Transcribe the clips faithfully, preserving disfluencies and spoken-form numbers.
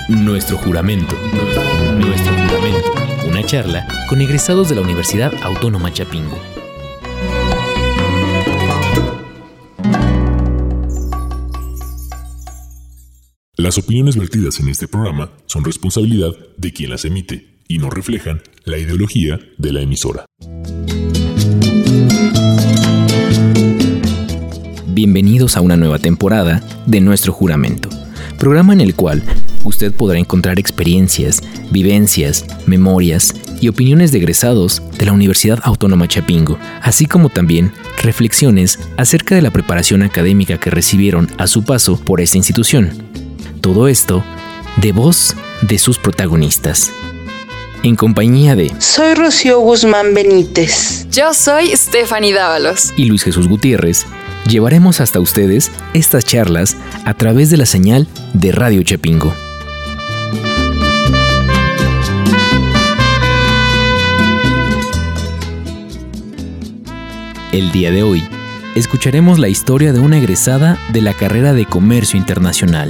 Nuestro juramento. Nuestro juramento. Una charla con egresados de la Universidad Autónoma Chapingo. Las opiniones vertidas en este programa son responsabilidad de quien las emite y no reflejan la ideología de la emisora. Bienvenidos a una nueva temporada de Nuestro Juramento, programa en el cual usted podrá encontrar experiencias, vivencias, memorias y opiniones de egresados de la Universidad Autónoma Chapingo, así como también reflexiones acerca de la preparación académica que recibieron a su paso por esta institución. Todo esto de voz de sus protagonistas. En compañía de... Soy Rocío Guzmán Benítez. Yo soy Stephanie Dávalos. Y Luis Jesús Gutiérrez, llevaremos hasta ustedes estas charlas a través de la señal de Radio Chapingo. El día de hoy, escucharemos la historia de una egresada de la carrera de Comercio Internacional.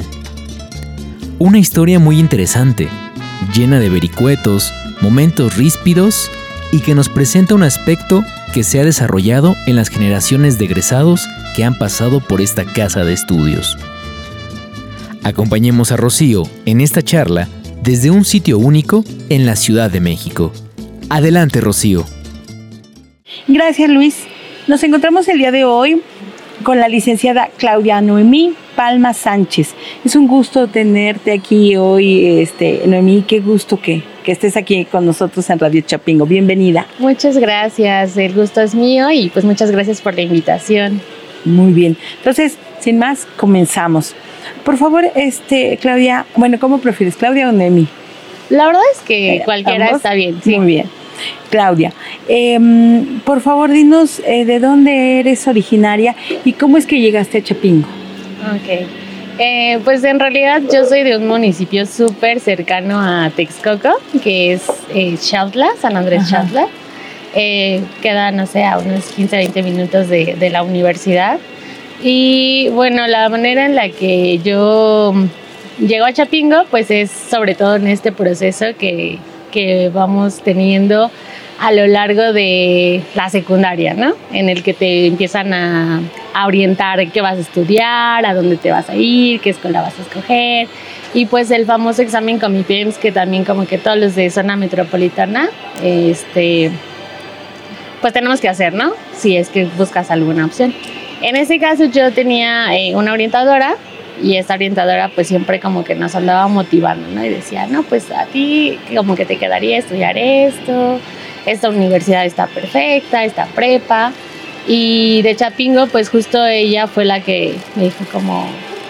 Una historia muy interesante, llena de vericuetos, momentos ríspidos y que nos presenta un aspecto que se ha desarrollado en las generaciones de egresados que han pasado por esta casa de estudios. Acompañemos a Rocío en esta charla desde un sitio único en la Ciudad de México. Adelante, Rocío. Gracias, Luis. Nos encontramos el día de hoy con la licenciada Claudia Noemí Palma Sánchez. Es un gusto tenerte aquí hoy, este, Noemí, qué gusto que, que estés aquí con nosotros en Radio Chapingo. Bienvenida. Muchas gracias, el gusto es mío y pues muchas gracias por la invitación. Muy bien, entonces, sin más, comenzamos. Por favor, este, Claudia, bueno, ¿cómo prefieres, Claudia o Noemí? La verdad es que eh, cualquiera ¿ambos? Está bien. Sí. Muy bien. Claudia, eh, por favor, dinos eh, de dónde eres originaria y cómo es que llegaste a Chapingo. Ok, eh, pues en realidad yo soy de un municipio súper cercano a Texcoco, que es eh, Xautla, San Andrés Xautla. Eh, queda, no sé, a unos quince a veinte minutos de, de la universidad. Y bueno, la manera en la que yo llego a Chapingo, pues es sobre todo en este proceso que, que vamos teniendo a lo largo de la secundaria, ¿no? En el que te empiezan a, a orientar qué vas a estudiar, a dónde te vas a ir, qué escuela vas a escoger. Y pues el famoso examen Comipiems, que también como que todos los de zona metropolitana, este, pues tenemos que hacer, ¿no? Si es que buscas alguna opción. En ese caso yo tenía eh, una orientadora, y esta orientadora pues siempre como que nos andaba motivando, ¿no? Y decía, no, pues a ti como que te quedaría estudiar esto, esta universidad está perfecta, esta prepa. Y de Chapingo pues justo ella fue la que me dijo como,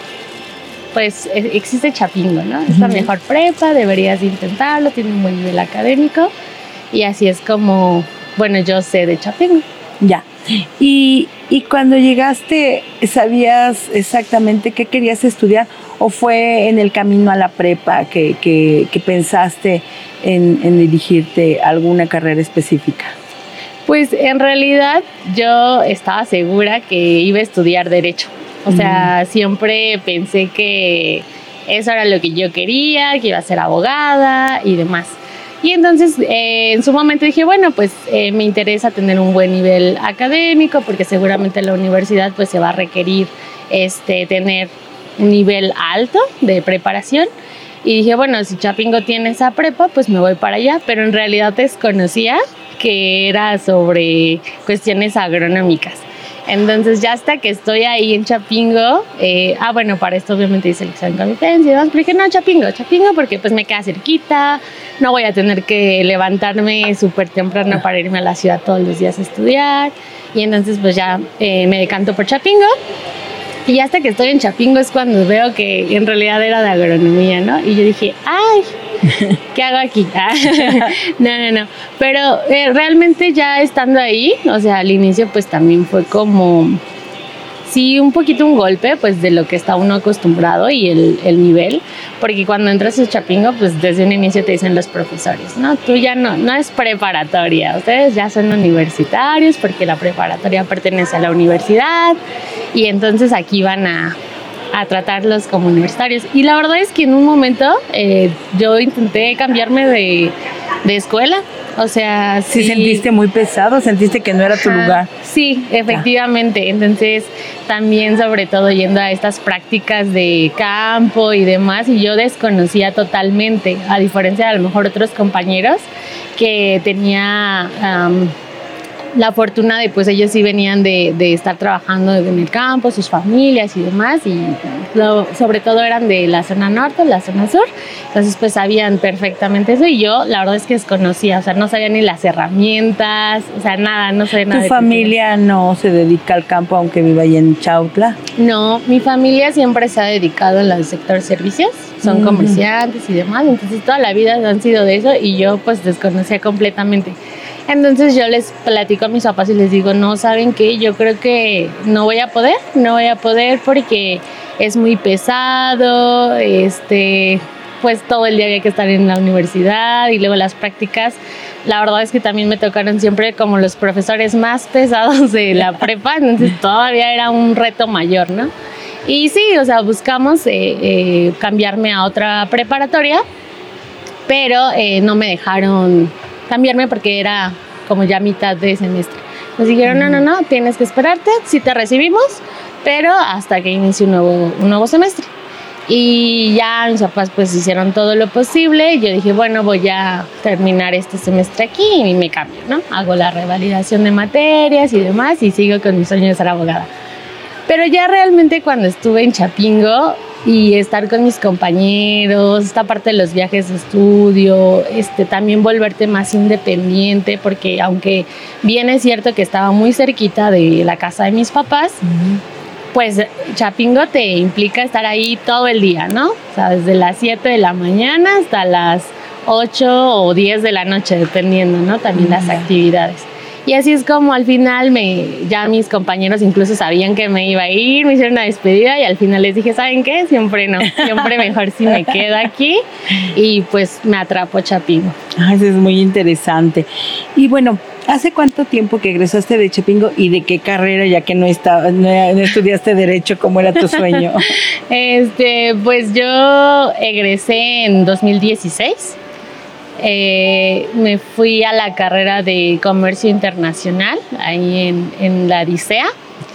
pues existe Chapingo, ¿no? Es la mejor prepa, deberías intentarlo, tiene un buen nivel académico. Y así es como, bueno, yo sé de Chapingo. Ya. Y, y cuando llegaste, ¿sabías exactamente qué querías estudiar? ¿O fue en el camino a la prepa que, que, que pensaste en, en dirigirte a alguna carrera específica? Pues en realidad yo estaba segura que iba a estudiar Derecho. O sea, uh-huh. siempre pensé que eso era lo que yo quería, que iba a ser abogada y demás. Y entonces eh, en su momento dije, bueno, pues eh, me interesa tener un buen nivel académico porque seguramente en la universidad pues se va a requerir este, tener un nivel alto de preparación. Y dije, bueno, si Chapingo tiene esa prepa, pues me voy para allá. Pero en realidad desconocía que era sobre cuestiones agronómicas. Entonces ya hasta que estoy ahí en Chapingo, eh, ah bueno, para esto obviamente hice el examen Comipiems y demás, pero dije no, Chapingo, Chapingo porque pues me queda cerquita, no voy a tener que levantarme súper temprano para irme a la ciudad todos los días a estudiar. Y entonces pues ya eh, me decanto por Chapingo. Y hasta que estoy en Chapingo es cuando veo que en realidad era de agronomía, ¿no? Y yo dije, ¡ay! ¿Qué hago aquí? no, no, no. Pero eh, realmente ya estando ahí, o sea, al inicio pues también fue como, sí, un poquito un golpe pues de lo que está uno acostumbrado y el, el nivel. Porque cuando entras a Chapingo, pues desde un inicio te dicen los profesores, ¿no? Tú ya no, no es preparatoria, ustedes ya son universitarios porque la preparatoria pertenece a la universidad y entonces aquí van a a tratarlos como universitarios. Y la verdad es que en un momento eh, yo intenté cambiarme de, de escuela. O sea, sí. sí. ¿Sentiste muy pesado? ¿Sentiste que no era tu Ajá. lugar? Sí, efectivamente. Entonces, también sobre todo yendo a estas prácticas de campo y demás, y yo desconocía totalmente, a diferencia de a lo mejor otros compañeros que tenía um, la fortuna de, pues ellos sí venían de, de estar trabajando en el campo, sus familias y demás, y lo, sobre todo eran de la zona norte, la zona sur, entonces pues sabían perfectamente eso, y yo la verdad es que desconocía, o sea, no sabía ni las herramientas, o sea, nada, no sabía nada. ¿Tu de familia cultura. No se dedica al campo aunque viva ahí en Chautla? No, mi familia siempre se ha dedicado al sector servicios, son uh-huh. comerciantes y demás, entonces toda la vida han sido de eso, y yo pues desconocía completamente. Entonces yo les platico a mis papás y les digo, no, ¿saben qué? Yo creo que no voy a poder, no voy a poder porque es muy pesado, este, pues todo el día había que estar en la universidad y luego las prácticas. La verdad es que también me tocaron siempre como los profesores más pesados de la prepa, entonces todavía era un reto mayor, ¿no? Y sí, o sea, buscamos eh, eh, cambiarme a otra preparatoria, pero eh, no me dejaron cambiarme porque era como ya mitad de semestre. Nos dijeron, no, no, no, tienes que esperarte, sí te recibimos, pero hasta que inicie un nuevo, un nuevo semestre. Y ya mis papás pues hicieron todo lo posible. Yo dije, bueno, voy a terminar este semestre aquí y me cambio, ¿no? Hago la revalidación de materias y demás y sigo con mi sueño de ser abogada. Pero ya realmente cuando estuve en Chapingo y estar con mis compañeros, esta parte de los viajes de estudio, este, también volverte más independiente, porque aunque bien es cierto que estaba muy cerquita de la casa de mis papás, uh-huh. pues Chapingo te implica estar ahí todo el día, ¿no? O sea, desde las siete de la mañana hasta las ocho o diez de la noche, dependiendo, ¿no? También uh-huh. las actividades. Y así es como al final me, ya mis compañeros incluso sabían que me iba a ir, me hicieron una despedida y al final les dije, ¿saben qué? Siempre no, siempre mejor si me quedo aquí, y pues me atrapó Chapingo. Ah, eso es muy interesante. Y bueno, ¿hace cuánto tiempo que egresaste de Chapingo y de qué carrera, ya que no, está, no, no estudiaste Derecho, cómo era tu sueño? este, pues yo egresé en dos mil dieciséis. Eh, me fui a la carrera de Comercio Internacional ahí en, en la DICEA,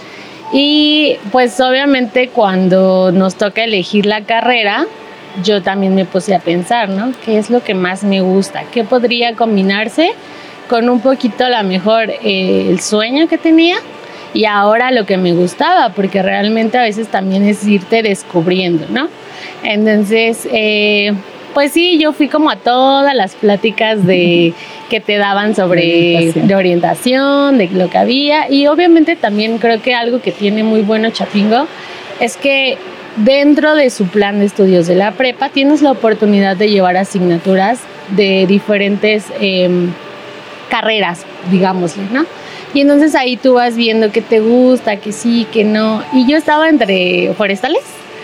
y pues obviamente cuando nos toca elegir la carrera yo también me puse a pensar, ¿no? ¿Qué es lo que más me gusta? ¿Qué podría combinarse con un poquito a lo mejor eh, el sueño que tenía y ahora lo que me gustaba? Porque realmente a veces también es irte descubriendo, ¿no? Entonces eh, pues sí, yo fui como a todas las pláticas de que te daban sobre de orientación. de orientación, de lo que había, y obviamente también creo que algo que tiene muy bueno Chapingo es que dentro de su plan de estudios de la prepa tienes la oportunidad de llevar asignaturas de diferentes eh, carreras, digámosle, ¿no? Y entonces ahí tú vas viendo qué te gusta, que sí, que no. Y yo estaba entre forestales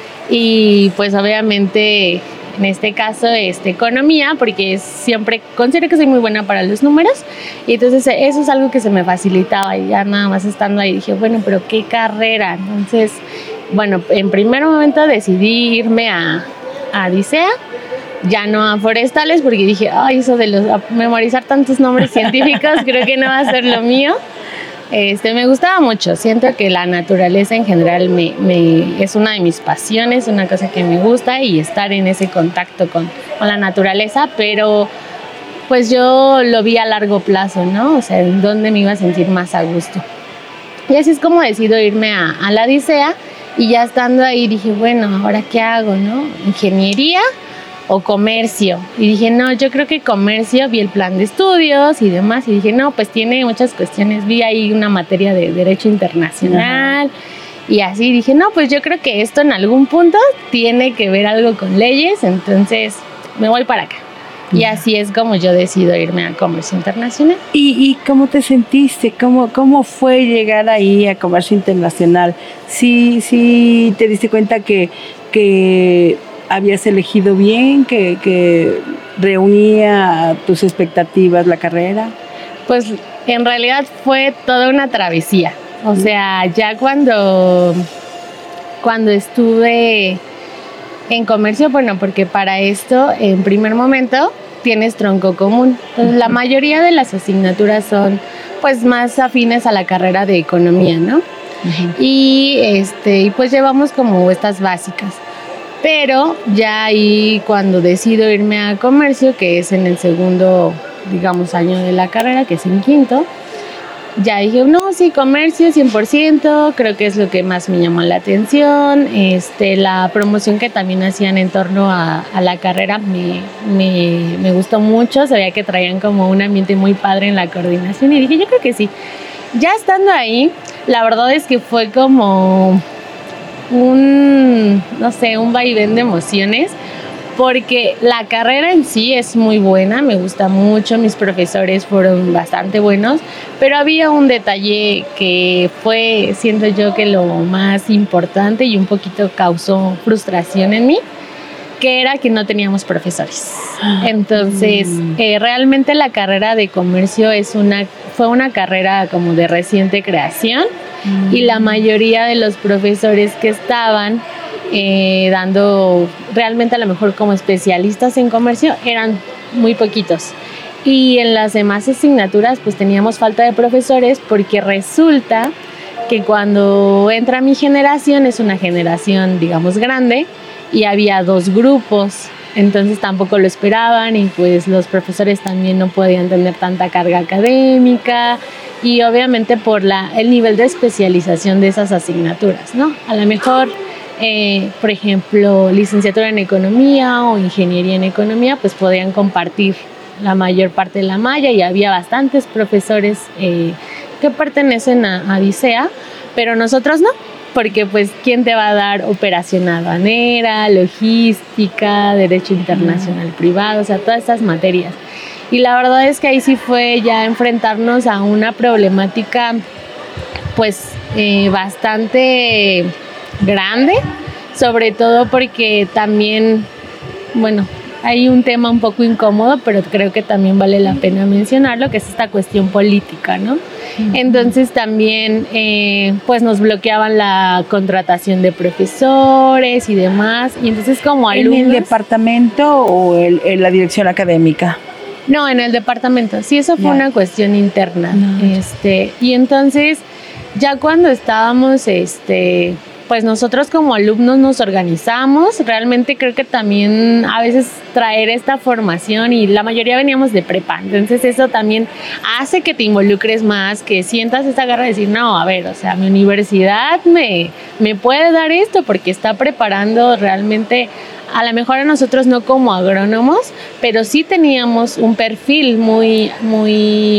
y pues obviamente en este caso este, economía, porque siempre considero que soy muy buena para los números, y entonces eso es algo que se me facilitaba, y ya nada más estando ahí dije, bueno, pero ¿qué carrera? Entonces, bueno, en primer momento decidí irme a, a DICEA, ya no a forestales, porque dije, ay, eso de los, memorizar tantos nombres científicos creo que no va a ser lo mío. Este, me gustaba mucho, siento que la naturaleza en general me, me, es una de mis pasiones, una cosa que me gusta, y estar en ese contacto con, con la naturaleza, pero pues yo lo vi a largo plazo, ¿no? O sea, en dónde me iba a sentir más a gusto. Y así es como decido irme a, a la DICEA, y ya estando ahí dije, bueno, ¿ahora qué hago, no? ¿Ingeniería o comercio? Y dije, no, yo creo que comercio, vi el plan de estudios y demás, y dije, no, pues tiene muchas cuestiones, vi ahí una materia de Derecho Internacional, uh-huh. y así dije, no, pues yo creo que esto en algún punto tiene que ver algo con leyes, entonces me voy para acá. Uh-huh. Y así es como yo decido irme a Comercio Internacional. ¿Y, y cómo te sentiste? ¿Cómo, cómo fue llegar ahí a Comercio Internacional? ¿Sí, sí te diste cuenta que... que habías elegido bien, que, que reunía tus expectativas la carrera? Pues en realidad fue toda una travesía. O sea, ya cuando, cuando estuve en comercio, bueno, porque para esto, en primer momento, tienes tronco común. Entonces, uh-huh. la mayoría de las asignaturas son, pues, más afines a la carrera de economía, ¿no? Uh-huh. Y, este, y pues llevamos como estas básicas. Pero ya ahí, cuando decido irme a comercio, que es en el segundo, digamos, año de la carrera, que es en quinto, ya dije, no, sí, comercio cien por ciento, creo que es lo que más me llamó la atención. Este, la promoción que también hacían en torno a, a la carrera me, me, me gustó mucho, sabía que traían como un ambiente muy padre en la coordinación y dije, yo creo que sí. Ya estando ahí, la verdad es que fue como un, no sé, un vaivén de emociones, porque la carrera en sí es muy buena, me gusta mucho, mis profesores fueron bastante buenos, pero había un detalle que fue, siento yo, que lo más importante y un poquito causó frustración en mí, que era que no teníamos profesores. Entonces, eh, realmente la carrera de comercio es una, fue una carrera como de reciente creación, y la mayoría de los profesores que estaban Eh, dando realmente a lo mejor como especialistas en comercio eran muy poquitos, y en las demás asignaturas pues teníamos falta de profesores, porque resulta que cuando entra mi generación es una generación, digamos, grande, y había dos grupos, entonces tampoco lo esperaban, y pues los profesores también no podían tener tanta carga académica, y obviamente por la, el nivel de especialización de esas asignaturas, ¿no? A lo mejor Eh, por ejemplo, licenciatura en economía o ingeniería en economía, pues podían compartir la mayor parte de la malla, y había bastantes profesores eh, que pertenecen a, a DICEA, pero nosotros no, porque pues ¿quién te va a dar operación aduanera, logística, derecho internacional privado, o sea, todas estas materias? Y la verdad es que ahí sí fue ya enfrentarnos a una problemática pues eh, bastante grande, sobre todo porque también, bueno, hay un tema un poco incómodo, pero creo que también vale la pena mencionarlo, que es esta cuestión política, ¿no? Uh-huh. Entonces también, eh, pues nos bloqueaban la contratación de profesores y demás, y entonces como alumnos... ¿En el departamento o el, en la dirección académica? No, en el departamento, sí, eso fue yeah. una cuestión interna, no. este, y entonces ya cuando estábamos, este... pues nosotros como alumnos nos organizamos. Realmente creo que también a veces traer esta formación, y la mayoría veníamos de prepa, entonces eso también hace que te involucres más, que sientas esta garra de decir, no, a ver, o sea, mi universidad me, me puede dar esto porque está preparando realmente, a lo mejor a nosotros no como agrónomos, pero sí teníamos un perfil muy, muy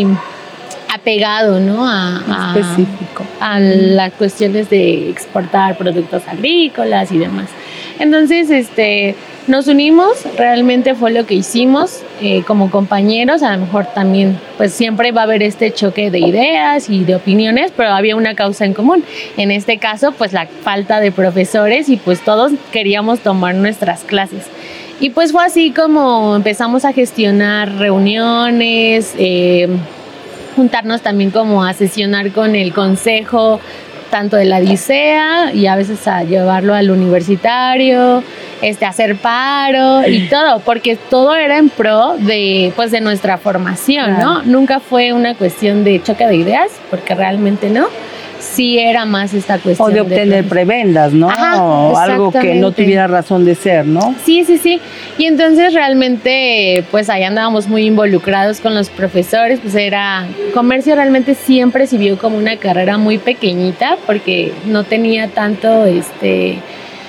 apegado, ¿no? A, a, específico a las cuestiones de exportar productos agrícolas y demás. Entonces, este, nos unimos, realmente fue lo que hicimos eh, como compañeros. A lo mejor también, pues siempre va a haber este choque de ideas y de opiniones, pero había una causa en común. En este caso, pues la falta de profesores, y pues todos queríamos tomar nuestras clases. Y pues fue así como empezamos a gestionar reuniones, eh, juntarnos también como a sesionar con el consejo, tanto de la DICEA, y a veces a llevarlo al universitario, este, hacer paro y todo, porque todo era en pro de, pues, de nuestra formación, claro. ¿no? Nunca fue una cuestión de choque de ideas, porque realmente no. Sí era más esta cuestión. O de obtener de prebendas, ¿no? Ajá, o algo que no tuviera razón de ser, ¿no? Sí, sí, sí. Y entonces realmente, pues ahí andábamos muy involucrados con los profesores, pues era, comercio realmente siempre se vio como una carrera muy pequeñita, porque no tenía tanto, este...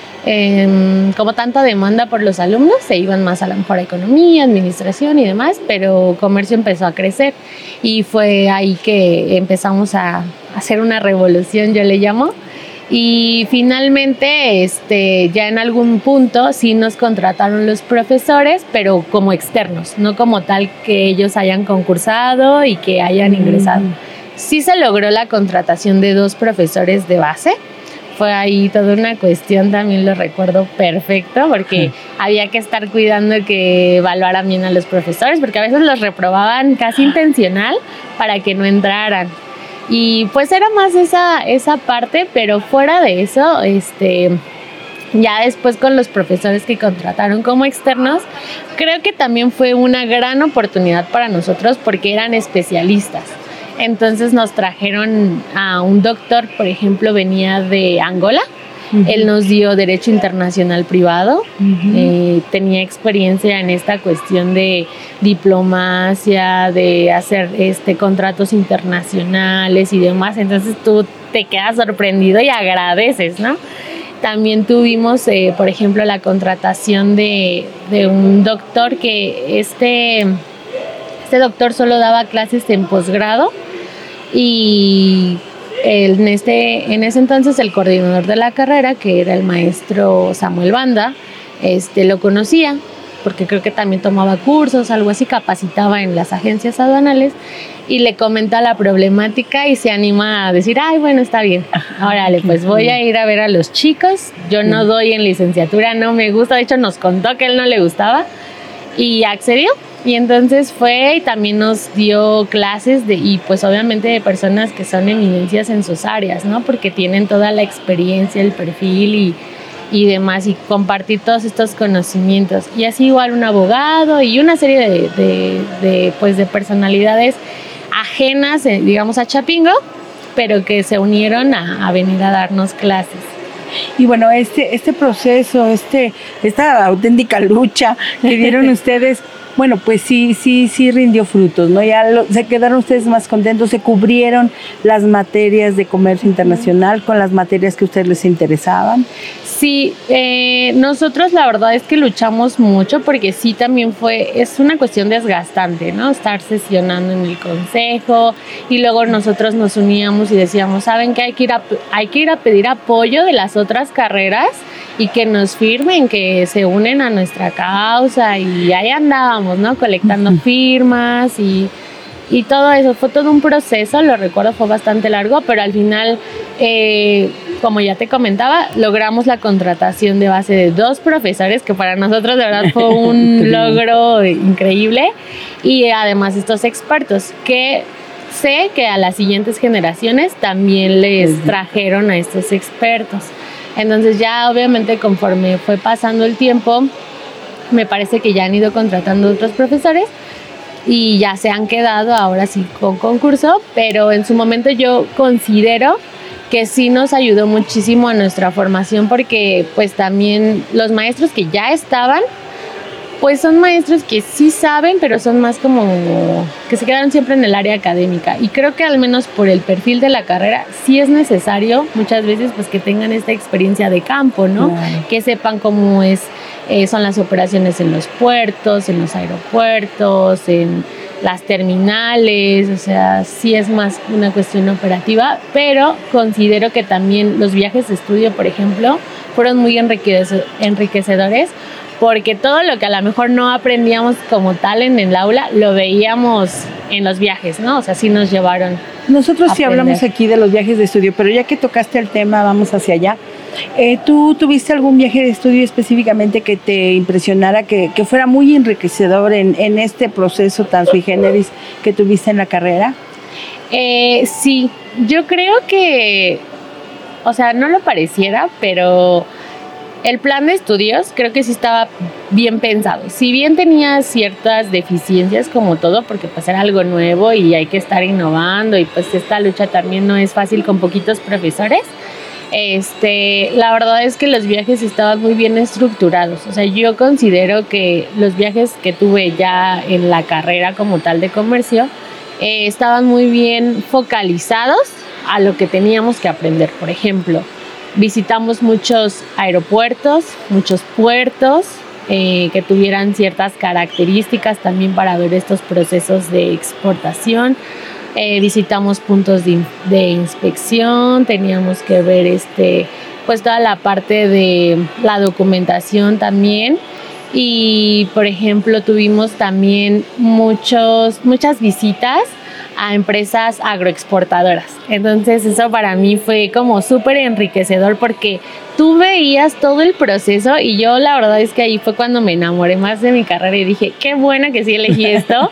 Eh, como tanta demanda por los alumnos, se iban más a lo mejor a economía, administración y demás, pero comercio empezó a crecer, y fue ahí que empezamos a hacer una revolución, yo le llamo, y finalmente este, ya en algún punto sí nos contrataron los profesores, pero como externos, no como tal que ellos hayan concursado y que hayan ingresado. Mm. Sí se logró la contratación de dos profesores de base. Fue ahí toda una cuestión, también lo recuerdo perfecto, porque sí. había que estar cuidando que evaluaran bien a los profesores, porque a veces los reprobaban casi intencional para que no entraran. Y pues era más esa, esa parte, pero fuera de eso, este, ya después con los profesores que contrataron como externos, creo que también fue una gran oportunidad para nosotros porque eran especialistas. Entonces nos trajeron a un doctor, por ejemplo, venía de Angola. Uh-huh. Él nos dio Derecho Internacional Privado, uh-huh. eh, tenía experiencia en esta cuestión de diplomacia, de hacer este, contratos internacionales y demás, entonces tú te quedas sorprendido y agradeces, ¿no? También tuvimos, eh, por ejemplo, la contratación de, de un doctor que este, este doctor solo daba clases en posgrado y En, este, en ese entonces el coordinador de la carrera, que era el maestro Samuel Banda, este, lo conocía, porque creo que también tomaba cursos, algo así, capacitaba en las agencias aduanales, y le comenta la problemática y se anima a decir, ay, bueno, está bien, órale, pues voy a ir a ver a los chicos, yo no doy en licenciatura, no me gusta, de hecho nos contó que a él no le gustaba, y accedió. Y entonces fue y también nos dio clases de, y pues obviamente de personas que son eminencias en sus áreas, ¿no? Porque tienen toda la experiencia, el perfil y, y demás, y compartir todos estos conocimientos. Y así igual un abogado y una serie de, de, de, pues de personalidades ajenas, digamos, a Chapingo, pero que se unieron a, a venir a darnos clases. Y bueno, este, este proceso, este, esta auténtica lucha que dieron ustedes, bueno, pues sí, sí, sí rindió frutos, ¿no? Ya lo, se quedaron ustedes más contentos, se cubrieron las materias de comercio internacional con las materias que a ustedes les interesaban. Sí, eh, nosotros la verdad es que luchamos mucho porque sí también fue, es una cuestión desgastante, ¿no? Estar sesionando en el consejo y luego nosotros nos uníamos y decíamos, ¿saben qué? Hay que ir a, hay que ir a pedir apoyo de las otras carreras y que nos firmen, que se unen a nuestra causa, y ahí andábamos, ¿no? Colectando firmas y, y todo eso. Fue todo un proceso, lo recuerdo, fue bastante largo, pero al final, eh, como ya te comentaba, logramos la contratación de base de dos profesores, que para nosotros de verdad fue un logro increíble, y además estos expertos que sé que a las siguientes generaciones también les trajeron a estos expertos. Entonces ya obviamente conforme fue pasando el tiempo, me parece que ya han ido contratando otros profesores y ya se han quedado ahora sí con concurso, pero en su momento yo considero que sí nos ayudó muchísimo a nuestra formación porque pues también los maestros que ya estaban, pues son maestros que sí saben, pero son más como que se quedaron siempre en el área académica. Y creo que al menos por el perfil de la carrera sí es necesario muchas veces pues que tengan esta experiencia de campo, ¿no? Claro. Que sepan cómo es, eh, son las operaciones en los puertos, en los aeropuertos, en las terminales, o sea, sí es más una cuestión operativa, pero considero que también los viajes de estudio, por ejemplo, fueron muy enriquece- enriquecedores, porque todo lo que a lo mejor no aprendíamos como tal en el aula, lo veíamos en los viajes, ¿no? O sea, sí nos llevaron. Nosotros sí hablamos aquí de los viajes de estudio, pero ya que tocaste el tema, vamos hacia allá. Eh, ¿Tú tuviste algún viaje de estudio específicamente que te impresionara, que, que fuera muy enriquecedor en, en este proceso tan sui generis que tuviste en la carrera? Eh, sí, yo creo que, o sea, no lo pareciera, pero el plan de estudios creo que sí estaba bien pensado. Si bien tenía ciertas deficiencias como todo, porque pues era algo nuevo y hay que estar innovando y pues esta lucha también no es fácil con poquitos profesores, este, la verdad es que los viajes estaban muy bien estructurados. O sea, yo considero que los viajes que tuve ya en la carrera como tal de comercio eh, estaban muy bien focalizados a lo que teníamos que aprender. Por ejemplo, visitamos muchos aeropuertos, muchos puertos eh, que tuvieran ciertas características también para ver estos procesos de exportación. Eh, visitamos puntos de, de inspección, teníamos que ver este, pues toda la parte de la documentación también. Y, por ejemplo, tuvimos también muchos, muchas visitas a empresas agroexportadoras. Entonces eso para mí fue como súper enriquecedor porque tú veías todo el proceso y yo la verdad es que ahí fue cuando me enamoré más de mi carrera y dije, qué buena que sí elegí esto,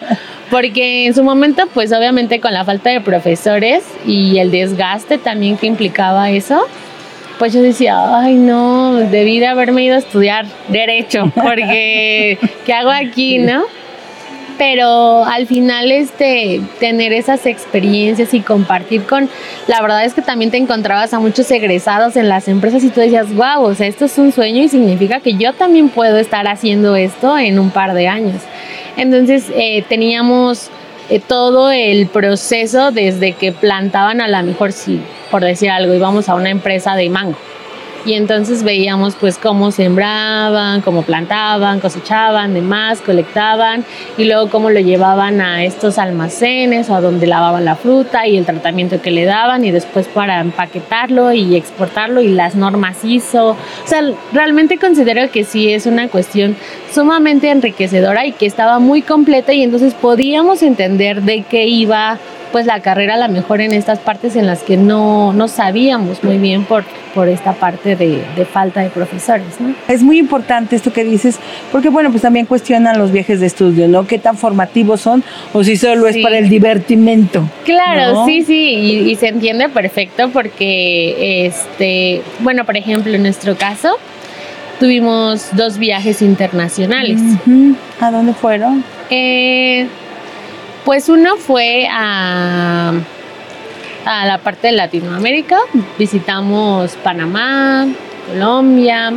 porque en su momento, pues obviamente con la falta de profesores y el desgaste también que implicaba eso, pues yo decía, ay no, debí de haberme ido a estudiar Derecho, porque ¿qué hago aquí, no? Pero al final este, tener esas experiencias y compartir con, la verdad es que también te encontrabas a muchos egresados en las empresas y tú decías, wow, o sea, esto es un sueño y significa que yo también puedo estar haciendo esto en un par de años. Entonces eh, teníamos eh, todo el proceso desde que plantaban, a lo mejor, sí, por decir algo, íbamos a una empresa de mango. Y entonces veíamos pues cómo sembraban, cómo plantaban, cosechaban, demás, colectaban y luego cómo lo llevaban a estos almacenes o a donde lavaban la fruta y el tratamiento que le daban y después para empaquetarlo y exportarlo y las normas I S O. O sea, realmente considero que sí es una cuestión sumamente enriquecedora y que estaba muy completa y entonces podíamos entender de qué iba pues la carrera, a lo mejor en estas partes en las que no, no sabíamos muy bien por, por esta parte de, de falta de profesores, ¿no? Es muy importante esto que dices, porque bueno, pues también cuestionan los viajes de estudio, ¿no? ¿Qué tan formativos son o si solo sí. es para el divertimento? Claro, ¿no? sí, sí, y, y se entiende perfecto porque, este, bueno, por ejemplo, en nuestro caso, tuvimos dos viajes internacionales. Uh-huh. ¿A dónde fueron? Eh... Pues uno fue a, a la parte de Latinoamérica, visitamos Panamá, Colombia,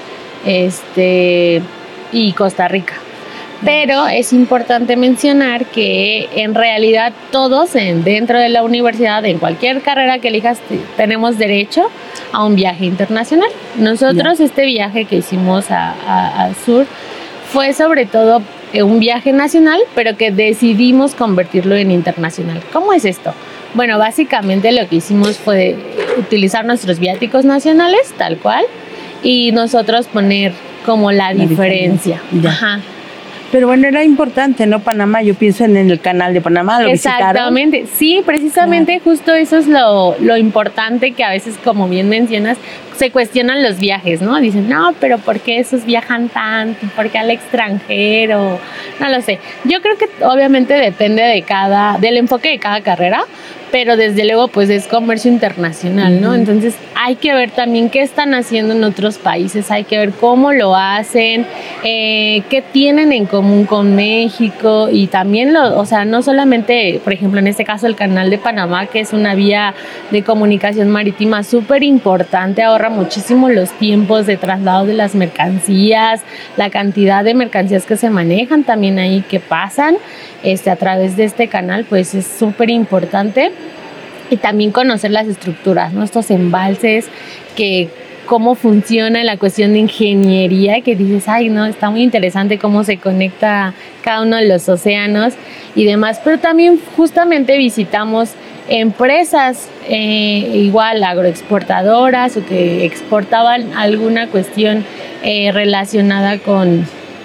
este, y Costa Rica. Pero es importante mencionar que en realidad todos en, dentro de la universidad, en cualquier carrera que elijas, tenemos derecho a un viaje internacional. Nosotros yeah. este viaje que hicimos a, a, al sur fue sobre todo un viaje nacional, pero que decidimos convertirlo en internacional. ¿Cómo es esto? Bueno, básicamente lo que hicimos fue utilizar nuestros viáticos nacionales, tal cual, y nosotros poner como la, la diferencia. diferencia. Ajá. Pero bueno, era importante, ¿no? Panamá, yo pienso en el canal de Panamá, ¿lo Exactamente, visitaron? Sí, precisamente ah. justo eso es lo, lo importante que a veces, como bien mencionas, se cuestionan los viajes, ¿no? Dicen, no, pero ¿por qué esos viajan tanto? ¿Por qué al extranjero? No lo sé. Yo creo que obviamente depende de cada, del enfoque de cada carrera, pero desde luego pues es comercio internacional, ¿no? Uh-huh. Entonces hay que ver también qué están haciendo en otros países, hay que ver cómo lo hacen, eh, qué tienen en común con México y también, lo, o sea, no solamente, por ejemplo, en este caso el canal de Panamá, que es una vía de comunicación marítima súper importante, ahorra muchísimo los tiempos de traslado de las mercancías, la cantidad de mercancías que se manejan también ahí que pasan este, a través de este canal, pues es súper importante. Y también conocer las estructuras, ¿no? Estos embalses, que cómo funciona la cuestión de ingeniería, que dices, ay, no, está muy interesante cómo se conecta cada uno de los océanos y demás. Pero también justamente visitamos empresas eh, igual agroexportadoras o que exportaban alguna cuestión eh, relacionada con,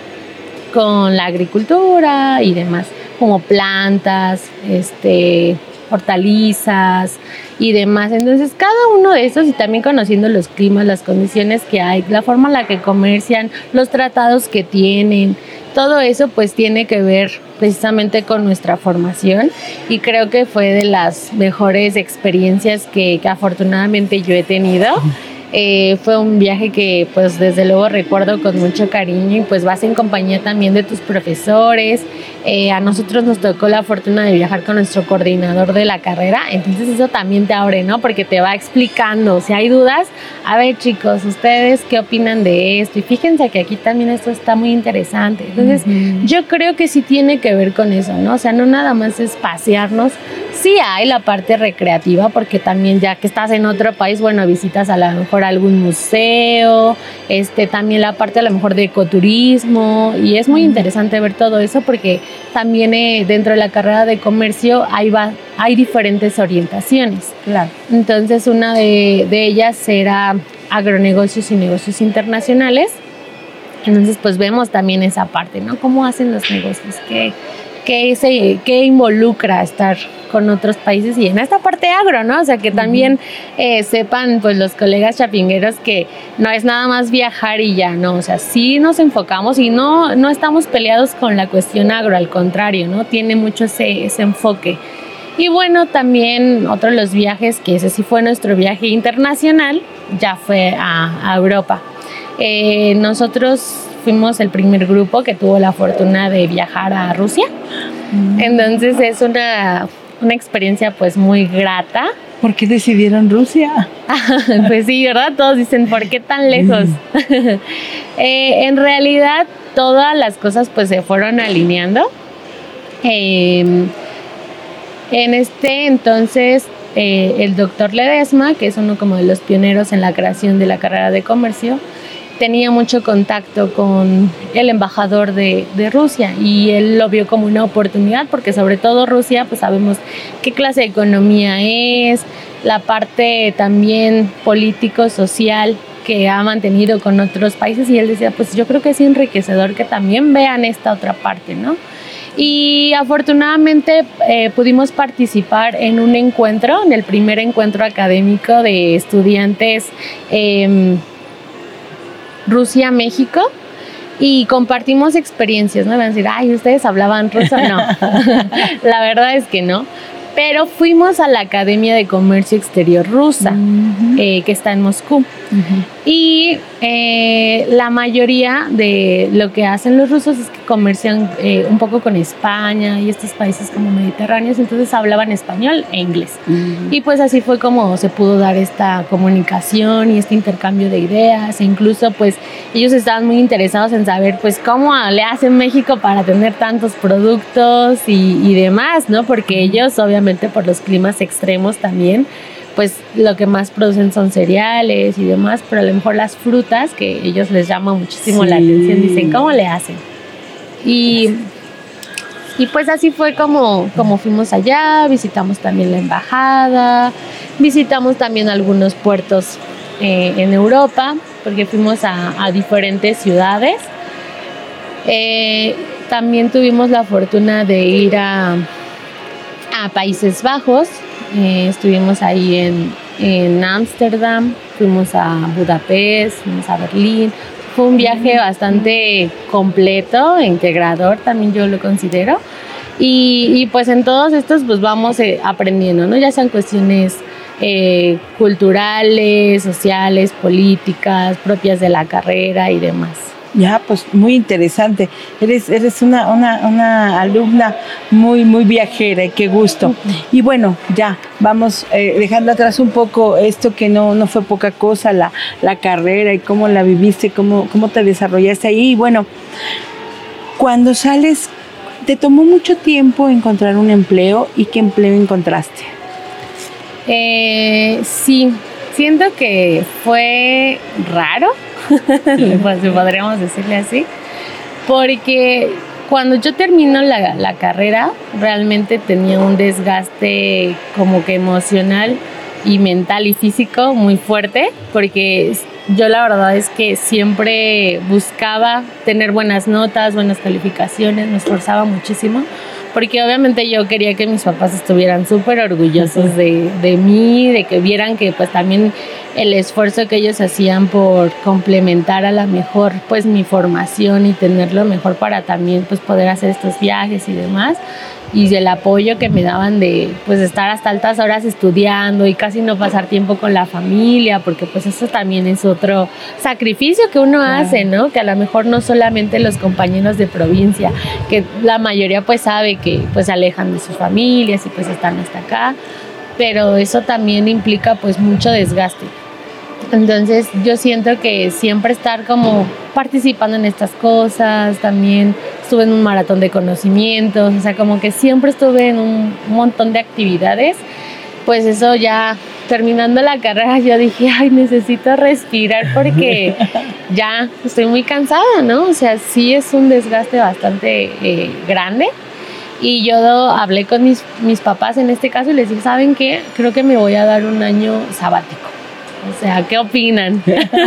con la agricultura y demás, como plantas, este... hortalizas y demás. Entonces cada uno de esos, y también conociendo los climas, las condiciones que hay, la forma en la que comercian, los tratados que tienen, todo eso pues tiene que ver precisamente con nuestra formación y creo que fue de las mejores experiencias que, que afortunadamente yo he tenido. Eh, fue un viaje que pues desde luego recuerdo con mucho cariño y pues vas en compañía también de tus profesores. Eh, a nosotros nos tocó la fortuna de viajar con nuestro coordinador de la carrera, entonces eso también te abre, ¿no? Porque te va explicando, si hay dudas, a ver chicos, ¿ustedes qué opinan de esto? Y fíjense que aquí también esto está muy interesante. Entonces uh-huh. yo creo que sí tiene que ver con eso, ¿no? O sea, no nada más es pasearnos, sí hay la parte recreativa, porque también ya que estás en otro país, bueno, visitas a lo mejor algún museo, este, también la parte a lo mejor de ecoturismo, y es muy uh-huh. interesante ver todo eso porque también eh, dentro de la carrera de comercio hay, va, hay diferentes orientaciones. Claro. Entonces una de, de ellas era agronegocios y negocios internacionales. Entonces pues vemos también esa parte, ¿no? Cómo hacen los negocios, qué, qué, se, qué involucra estar con otros países y en esta parte agro, ¿no? O sea, que también uh-huh. eh, sepan pues los colegas chapingueros que no es nada más viajar y ya, ¿no? O sea, sí nos enfocamos y no, no estamos peleados con la cuestión agro, al contrario, ¿no? Tiene mucho ese, ese enfoque. Y bueno, también otro de los viajes, que ese sí fue nuestro viaje internacional, ya fue a, a Europa. Eh, nosotros fuimos el primer grupo que tuvo la fortuna de viajar a Rusia. Mm. Entonces es una, una experiencia pues muy grata. ¿Por qué decidieron Rusia? Pues sí, ¿verdad? Todos dicen, ¿por qué tan lejos? Mm. eh, en realidad todas las cosas pues se fueron alineando. Eh, En este entonces, eh, el doctor Ledesma, que es uno como de los pioneros en la creación de la carrera de comercio, tenía mucho contacto con el embajador de, de Rusia y él lo vio como una oportunidad porque sobre todo Rusia, pues sabemos qué clase de economía es, la parte también político-social que ha mantenido con otros países y él decía, pues yo creo que es enriquecedor que también vean esta otra parte, ¿no? Y afortunadamente eh, pudimos participar en un encuentro, en el primer encuentro académico de estudiantes eh, Rusia-México y compartimos experiencias, ¿no? Van a decir, ay, ¿ustedes hablaban ruso? No, la verdad es que no. Pero fuimos a la Academia de Comercio Exterior rusa, uh-huh. eh, que está en Moscú. Uh-huh. Y eh, la mayoría de lo que hacen los rusos es que comercian eh, un poco con España y estos países como mediterráneos, entonces hablaban español e inglés. Uh-huh. Y pues así fue como se pudo dar esta comunicación y este intercambio de ideas. E incluso pues ellos estaban muy interesados en saber pues cómo le hace México para tener tantos productos y, y demás, ¿no? Porque ellos obviamente por los climas extremos también, pues lo que más producen son cereales y demás, pero a lo mejor las frutas, que ellos les llama muchísimo sí. la atención, dicen, ¿cómo le hacen? Y, y pues así fue como, como fuimos allá, visitamos también la embajada, visitamos también algunos puertos eh, en Europa, porque fuimos a, a diferentes ciudades. Eh, también tuvimos la fortuna de ir a a Países Bajos, eh, estuvimos ahí en en Ámsterdam, fuimos a Budapest, fuimos a Berlín. Fue un viaje bastante completo, integrador, también yo lo considero. Y, y pues en todos estos pues vamos eh, aprendiendo, ¿no? Ya sean cuestiones eh, culturales, sociales, políticas, propias de la carrera y demás. Ya, pues muy interesante. Eres, eres una, una, una alumna muy, muy viajera y qué gusto. Uh-huh. Y bueno, ya, vamos eh, dejando atrás un poco esto que no, no fue poca cosa, la, la carrera y cómo la viviste, cómo, cómo te desarrollaste ahí. Y bueno, cuando sales, ¿te tomó mucho tiempo encontrar un empleo y qué empleo encontraste? Eh, sí, siento que fue raro. Pues podríamos decirle así, porque cuando yo termino la, la carrera realmente tenía un desgaste como que emocional y mental y físico muy fuerte, porque yo la verdad es que siempre buscaba tener buenas notas, buenas calificaciones, me esforzaba muchísimo, porque obviamente yo quería que mis papás estuvieran súper orgullosos de, de mí, de que vieran que pues también el esfuerzo que ellos hacían por complementar a la mejor pues mi formación y tenerlo mejor para también pues poder hacer estos viajes y demás, y el apoyo que me daban de pues estar hasta altas horas estudiando y casi no pasar tiempo con la familia, porque pues eso también es otro sacrificio que uno hace, ¿no? Que a lo mejor no solamente los compañeros de provincia, que la mayoría pues sabe que pues se alejan de sus familias y pues están hasta acá, pero eso también implica pues mucho desgaste. Entonces yo siento que siempre estar como participando en estas cosas, también estuve en un maratón de conocimientos, o sea, como que siempre estuve en un montón de actividades, pues eso ya terminando la carrera yo dije, ay, necesito respirar porque ya estoy muy cansada, ¿no? O sea, sí es un desgaste bastante eh, grande. Y yo hablé con mis, mis papás en este caso y les dije, ¿saben qué? Creo que me voy a dar un año sabático. O sea, ¿qué opinan?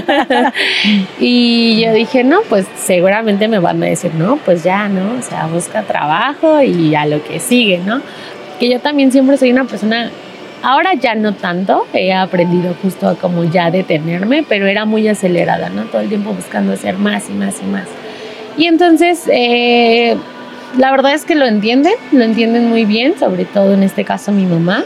Y yo dije, no, pues seguramente me van a decir, no, pues ya, ¿no? O sea, busca trabajo y a lo que sigue, ¿no? Que yo también siempre soy una persona, ahora ya no tanto, he aprendido justo a como ya detenerme, pero era muy acelerada, ¿no? Todo el tiempo buscando hacer más y más y más. Y entonces, eh, la verdad es que lo entienden, lo entienden muy bien, sobre todo en este caso mi mamá.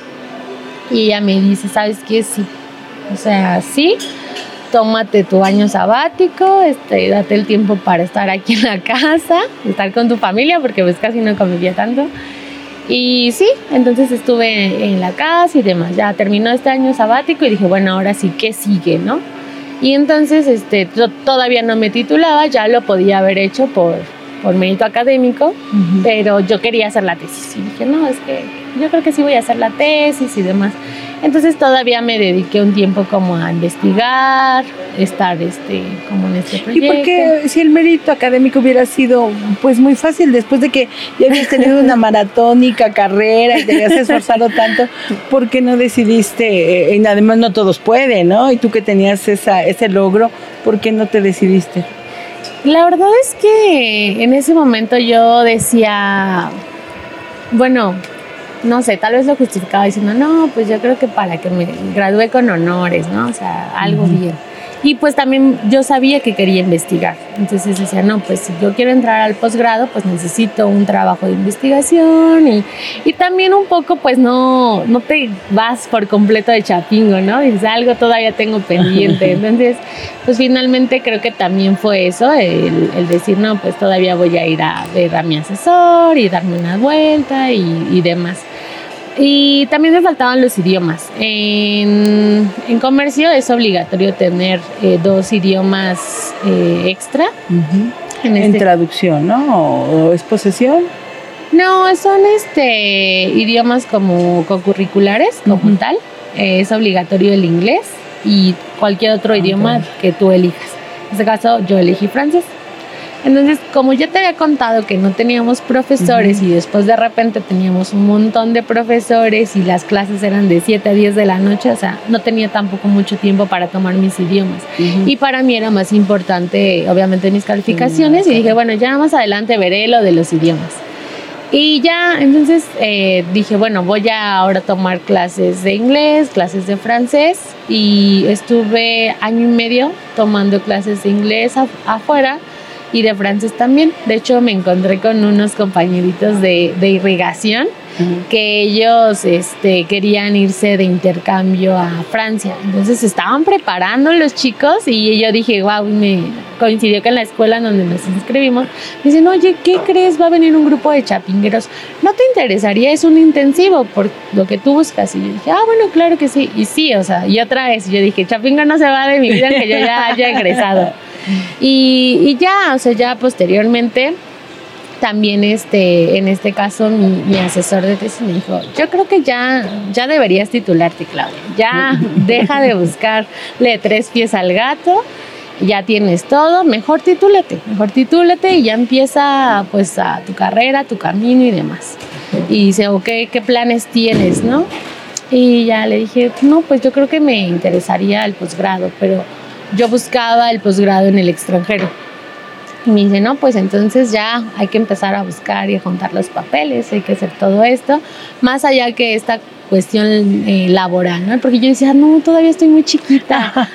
Y ella me dice, ¿sabes qué? Sí. O sea, sí, tómate tu año sabático, este, date el tiempo para estar aquí en la casa, estar con tu familia, porque pues casi no convivía tanto. Y sí, entonces estuve en la casa y demás. Ya terminó este año sabático y dije, bueno, ahora sí, ¿qué sigue, no? Y entonces este, yo todavía no me titulaba, ya lo podía haber hecho por, por mérito académico, uh-huh. pero yo quería hacer la tesis. Y dije, no, es que yo creo que sí voy a hacer la tesis y demás. Entonces todavía me dediqué un tiempo como a investigar, estar este, como en este proyecto. ¿Y por qué si el mérito académico hubiera sido pues muy fácil después de que ya habías tenido una maratónica carrera y te habías esforzado tanto, por qué no decidiste? Y además no todos pueden, ¿no? Y tú que tenías esa, ese logro, ¿por qué no te decidiste? La verdad es que en ese momento yo decía, bueno, no sé, tal vez lo justificaba diciendo, no, pues yo creo que para que me gradúe con honores, ¿no? O sea, algo uh-huh. bien. Y pues también yo sabía que quería investigar. Entonces decía, no, pues si yo quiero entrar al posgrado, pues necesito un trabajo de investigación y, y también un poco, pues no, no te vas por completo de chapingo, ¿no? Dices, algo todavía tengo pendiente. Entonces, pues finalmente creo que también fue eso, el, el decir, no, pues todavía voy a ir a ver a mi asesor y darme una vuelta y, y demás. Y también me faltaban los idiomas. En, en comercio es obligatorio tener eh, dos idiomas eh, extra. Uh-huh. En, este... en traducción, ¿no? ¿O, o es posesión? No, son este idiomas como co-curriculares, como uh-huh. tal. Eh, es obligatorio el inglés y cualquier otro okay. idioma que tú elijas. En este caso, yo elegí francés. Entonces, como ya te había contado que no teníamos profesores uh-huh. y después de repente teníamos un montón de profesores y las clases eran de siete a diez de la noche, o sea, no tenía tampoco mucho tiempo para tomar mis idiomas. Uh-huh. Y para mí era más importante, obviamente, mis calificaciones. Uh-huh. Y dije, bueno, ya más adelante veré lo de los idiomas. Y ya, entonces eh, dije, bueno, voy a ahora tomar clases de inglés, clases de francés. Y estuve año y medio tomando clases de inglés af- afuera. Y de francés también. De hecho, me encontré con unos compañeritos de, de irrigación uh-huh. que ellos este, querían irse de intercambio a Francia. Entonces, se estaban preparando los chicos y yo dije, wow, me coincidió que en la escuela donde nos inscribimos, me dicen, oye, ¿qué crees? Va a venir un grupo de chapingueros. ¿No te interesaría? Es un intensivo por lo que tú buscas. Y yo dije, ah, bueno, claro que sí. Y sí, o sea, y otra vez, yo dije, chapingo no se va de mi vida que yo ya haya egresado. Y, y ya, o sea, ya posteriormente también este, en este caso mi, mi asesor de tesis me dijo, yo creo que ya, ya deberías titularte, Claudia, ya deja de buscarle tres pies al gato, ya tienes todo, mejor titúlate, mejor titúlate y ya empieza pues a tu carrera, tu camino y demás. Y dice, ok, ¿qué planes tienes, no? Y ya le dije, no, pues yo creo que me interesaría el posgrado, pero yo buscaba el posgrado en el extranjero. Y me dice, no, pues entonces ya hay que empezar a buscar y a juntar los papeles, hay que hacer todo esto, más allá que esta cuestión eh, laboral, ¿no? Porque yo decía, no, todavía estoy muy chiquita.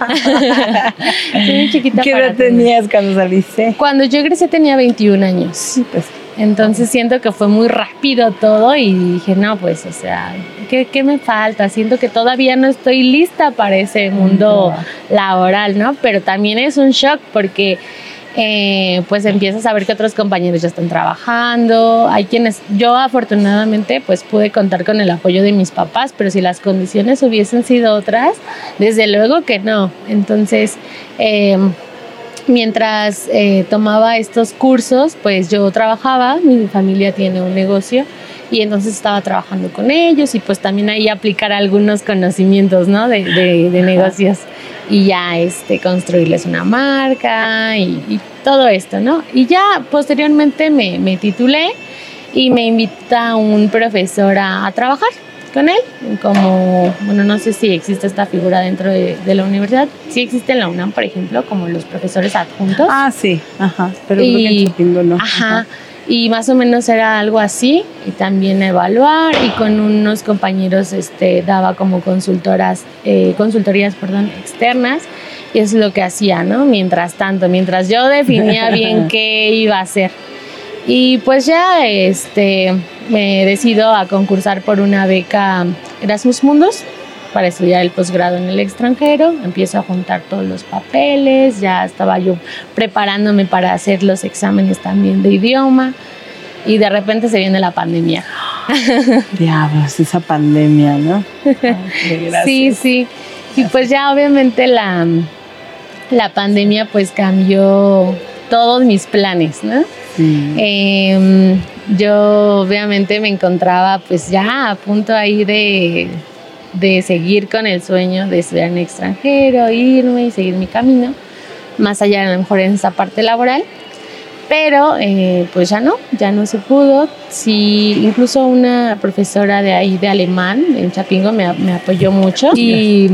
Estoy muy chiquita. ¿Qué edad tenías cuando saliste? Cuando yo egresé tenía veintiún años. Sí, pues. Entonces siento que fue muy rápido todo y dije, no, pues, o sea, ¿qué, qué me falta? Siento que todavía no estoy lista para ese mundo no. laboral, ¿no? Pero también es un shock porque eh, pues empiezas a ver que otros compañeros ya están trabajando. Hay quienes, yo afortunadamente pues pude contar con el apoyo de mis papás, pero si las condiciones hubiesen sido otras, desde luego que no. Entonces, eh, mientras eh, tomaba estos cursos, pues yo trabajaba, mi familia tiene un negocio y entonces estaba trabajando con ellos y pues también ahí aplicar algunos conocimientos, ¿no? de, de, de negocios y ya este, construirles una marca y, y todo esto, ¿no? Y ya posteriormente me, me titulé y me invita un profesor a, a trabajar con él, como, bueno, no sé si existe esta figura dentro de, de la universidad. Sí existe en la UNAM, por ejemplo, como los profesores adjuntos. Ah, sí, ajá, pero y, creo que en Chapingo no. Ajá, ajá, y más o menos era algo así, y también evaluar, y con unos compañeros este, daba como consultoras, eh, consultorías, perdón, externas, y es lo que hacía, ¿no? Mientras tanto, mientras yo definía bien qué iba a hacer. Y pues ya este, me decido a concursar por una beca Erasmus Mundus para estudiar el posgrado en el extranjero. Empiezo a juntar todos los papeles, ya estaba yo preparándome para hacer los exámenes también de idioma y de repente se viene la pandemia. Diablos, esa pandemia, ¿no? Ay, sí, sí. Y pues ya obviamente la, la pandemia pues cambió todos mis planes, ¿no? Sí. Eh, yo obviamente me encontraba pues ya a punto ahí de, de seguir con el sueño de estudiar en extranjero, irme y seguir mi camino, más allá a lo mejor en esa parte laboral, pero eh, pues ya no, ya no se pudo. Sí, incluso una profesora de ahí de alemán en Chapingo me, me apoyó mucho y,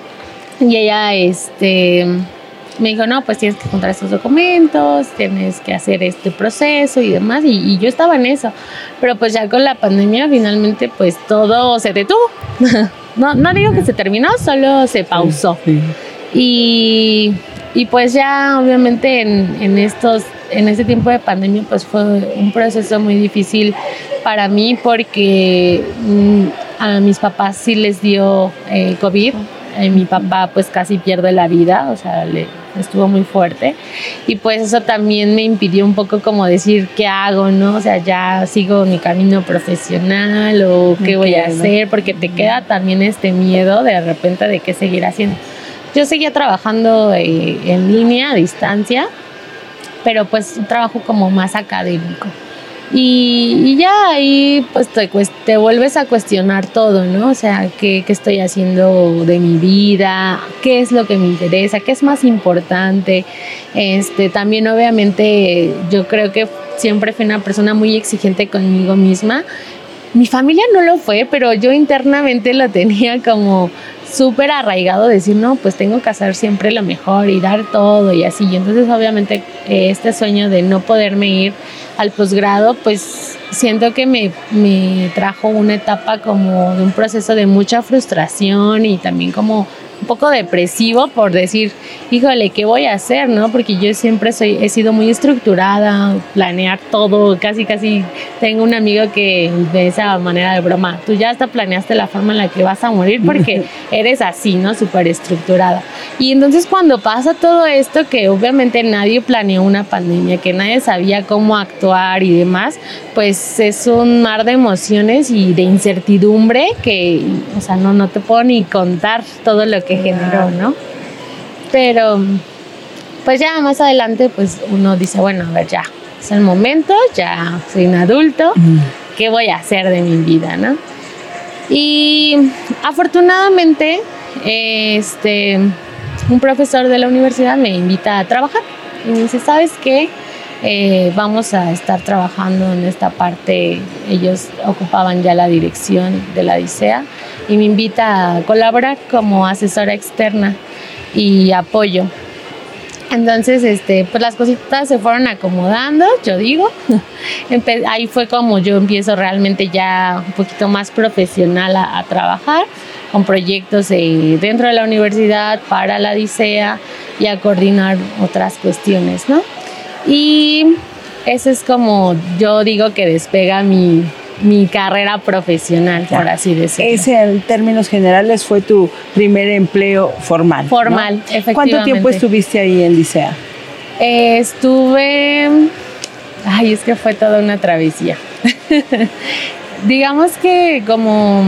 y ella este... me dijo, no, pues tienes que juntar estos documentos, tienes que hacer este proceso y demás, y, y yo estaba en eso, pero pues ya con la pandemia finalmente pues todo se detuvo. no, no digo que se terminó, solo se pausó. Sí, sí. Y, y pues ya obviamente en, en estos, en este tiempo de pandemia pues fue un proceso muy difícil para mí porque mmm, a mis papás sí les dio eh, COVID. Eh, mi papá pues casi pierde la vida, o sea, le estuvo muy fuerte y pues eso también me impidió un poco como decir qué hago, ¿no? O sea, ya sigo mi camino profesional o qué voy a hacer, porque te queda también este miedo de repente de qué seguir haciendo. Yo seguía trabajando eh, en línea, a distancia, pero pues un trabajo como más académico. Y, y ya ahí pues te, pues te vuelves a cuestionar todo, ¿no? O sea, ¿qué, qué estoy haciendo de mi vida? ¿Qué es lo que me interesa? ¿Qué es más importante? Este, también obviamente yo creo que siempre fui una persona muy exigente conmigo misma. Mi familia no lo fue, pero yo internamente lo tenía como súper arraigado, decir, no, pues tengo que hacer siempre lo mejor y dar todo y así. Y entonces obviamente eh, este sueño de no poderme ir al posgrado, pues siento que me, me trajo una etapa como de un proceso de mucha frustración y también como un poco depresivo por decir, híjole, ¿qué voy a hacer? ¿No? Porque yo siempre soy, he sido muy estructurada, planear todo, casi casi tengo un amigo que de esa manera de broma, tú ya hasta planeaste la forma en la que vas a morir porque eres así, ¿no? Súper estructurada. Y entonces cuando pasa todo esto, que obviamente nadie planeó una pandemia, que nadie sabía cómo actuar y demás, pues es un mar de emociones y de incertidumbre que, o sea, no, no te puedo ni contar todo lo que generó, ¿no? Pero pues ya más adelante pues uno dice, bueno, a ver, ya es el momento, ya soy un adulto, ¿qué voy a hacer de mi vida, no? Y afortunadamente este un profesor de la universidad me invita a trabajar y me dice, ¿sabes qué? Eh, vamos a estar trabajando en esta parte. Ellos ocupaban ya la dirección de la DICEA y me invita a colaborar como asesora externa y apoyo. Entonces, este, pues las cositas se fueron acomodando, yo digo. Empe- ahí fue como yo empiezo realmente ya un poquito más profesional a, a trabajar con proyectos eh, dentro de la universidad para la DICEA y a coordinar otras cuestiones, ¿no? Y eso es como yo digo que despega mi, mi carrera profesional, ya, por así decirlo. Ese, en términos generales, fue tu primer empleo formal. Formal, ¿no? Efectivamente. ¿Cuánto tiempo estuviste ahí en DICEA? Eh, estuve... Ay, es que fue toda una travesía. Digamos que como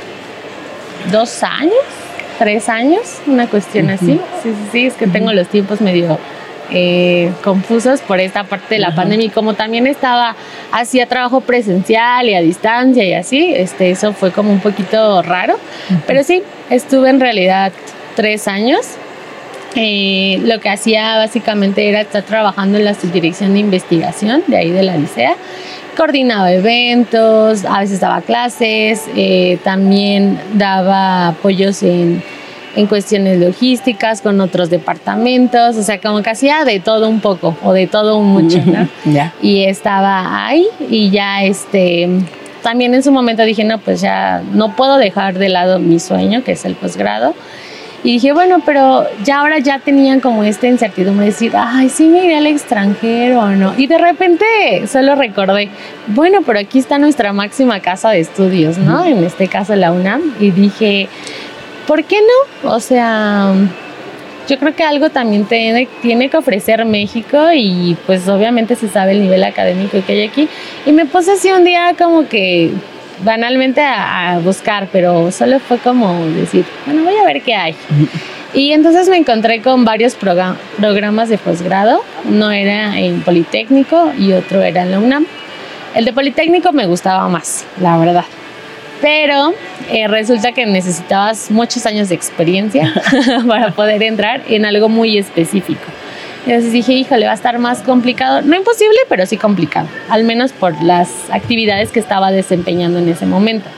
dos años, tres años, una cuestión uh-huh. así. Sí, sí, sí, es que uh-huh. tengo los tiempos medio... Eh, confusos por esta parte de la uh-huh. pandemia, y como también estaba hacía trabajo presencial y a distancia y así, este, eso fue como un poquito raro, uh-huh. pero sí, estuve en realidad tres años Eh, lo que hacía básicamente era estar trabajando en la subdirección de investigación de ahí de la Licea. Coordinaba eventos, a veces daba clases, eh, también daba apoyos en, en cuestiones logísticas con otros departamentos, o sea, como que hacía de todo un poco o de todo un mucho, ¿no? Ya. Y estaba ahí y ya este... También en su momento dije, no, pues ya no puedo dejar de lado mi sueño, que es el posgrado. Y dije, bueno, pero ya ahora ya tenían como esta incertidumbre de decir, ay, sí me iré al extranjero o no. Y de repente solo recordé, bueno, pero aquí está nuestra máxima casa de estudios, ¿no? En este caso la UNAM. Y dije, ¿por qué no? O sea, yo creo que algo también tiene, tiene que ofrecer México y pues obviamente se sabe el nivel académico que hay aquí. Y me puse así un día como que banalmente a, a buscar, pero solo fue como decir, bueno, voy a ver qué hay. Y entonces me encontré con varios program- programas de posgrado. Uno era en Politécnico y otro era en la UNAM. El de Politécnico me gustaba más, la verdad. Pero eh, resulta que necesitabas muchos años de experiencia para poder entrar en algo muy específico. Entonces dije, híjole, va a estar más complicado. No imposible, pero sí complicado. Al menos por las actividades que estaba desempeñando en ese momento.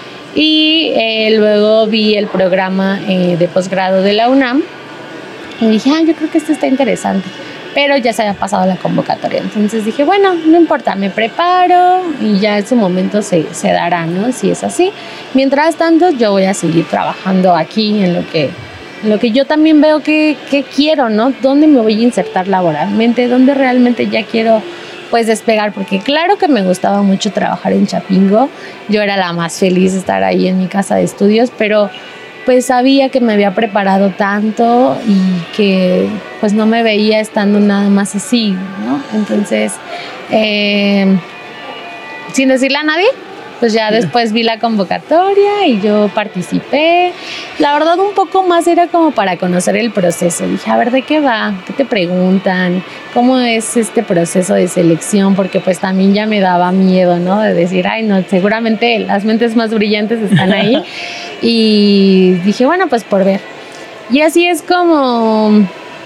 Y eh, luego vi el programa eh, de posgrado de la UNAM. Y dije, ah, yo creo que esto está interesante. Pero ya se había pasado la convocatoria. Entonces dije, bueno, no importa, me preparo y ya en su momento se, se dará, ¿no? Si es así. Mientras tanto, yo voy a seguir trabajando aquí en lo que, en lo que yo también veo que, que quiero, ¿no? ¿Dónde me voy a insertar laboralmente? ¿Dónde realmente ya quiero, pues, despegar? Porque claro que me gustaba mucho trabajar en Chapingo. Yo era la más feliz de estar ahí en mi casa de estudios, pero pues sabía que me había preparado tanto y que pues no me veía estando nada más así, ¿no? Entonces, eh, sin decirle a nadie, pues ya después vi la convocatoria y yo participé. La verdad un poco más era como para conocer el proceso. Dije, a ver, ¿de qué va? ¿Qué te preguntan? ¿Cómo es este proceso de selección? Porque pues también ya me daba miedo, ¿no? De decir, ay, no, seguramente las mentes más brillantes están ahí. Y dije, bueno, pues por ver. Y así es como,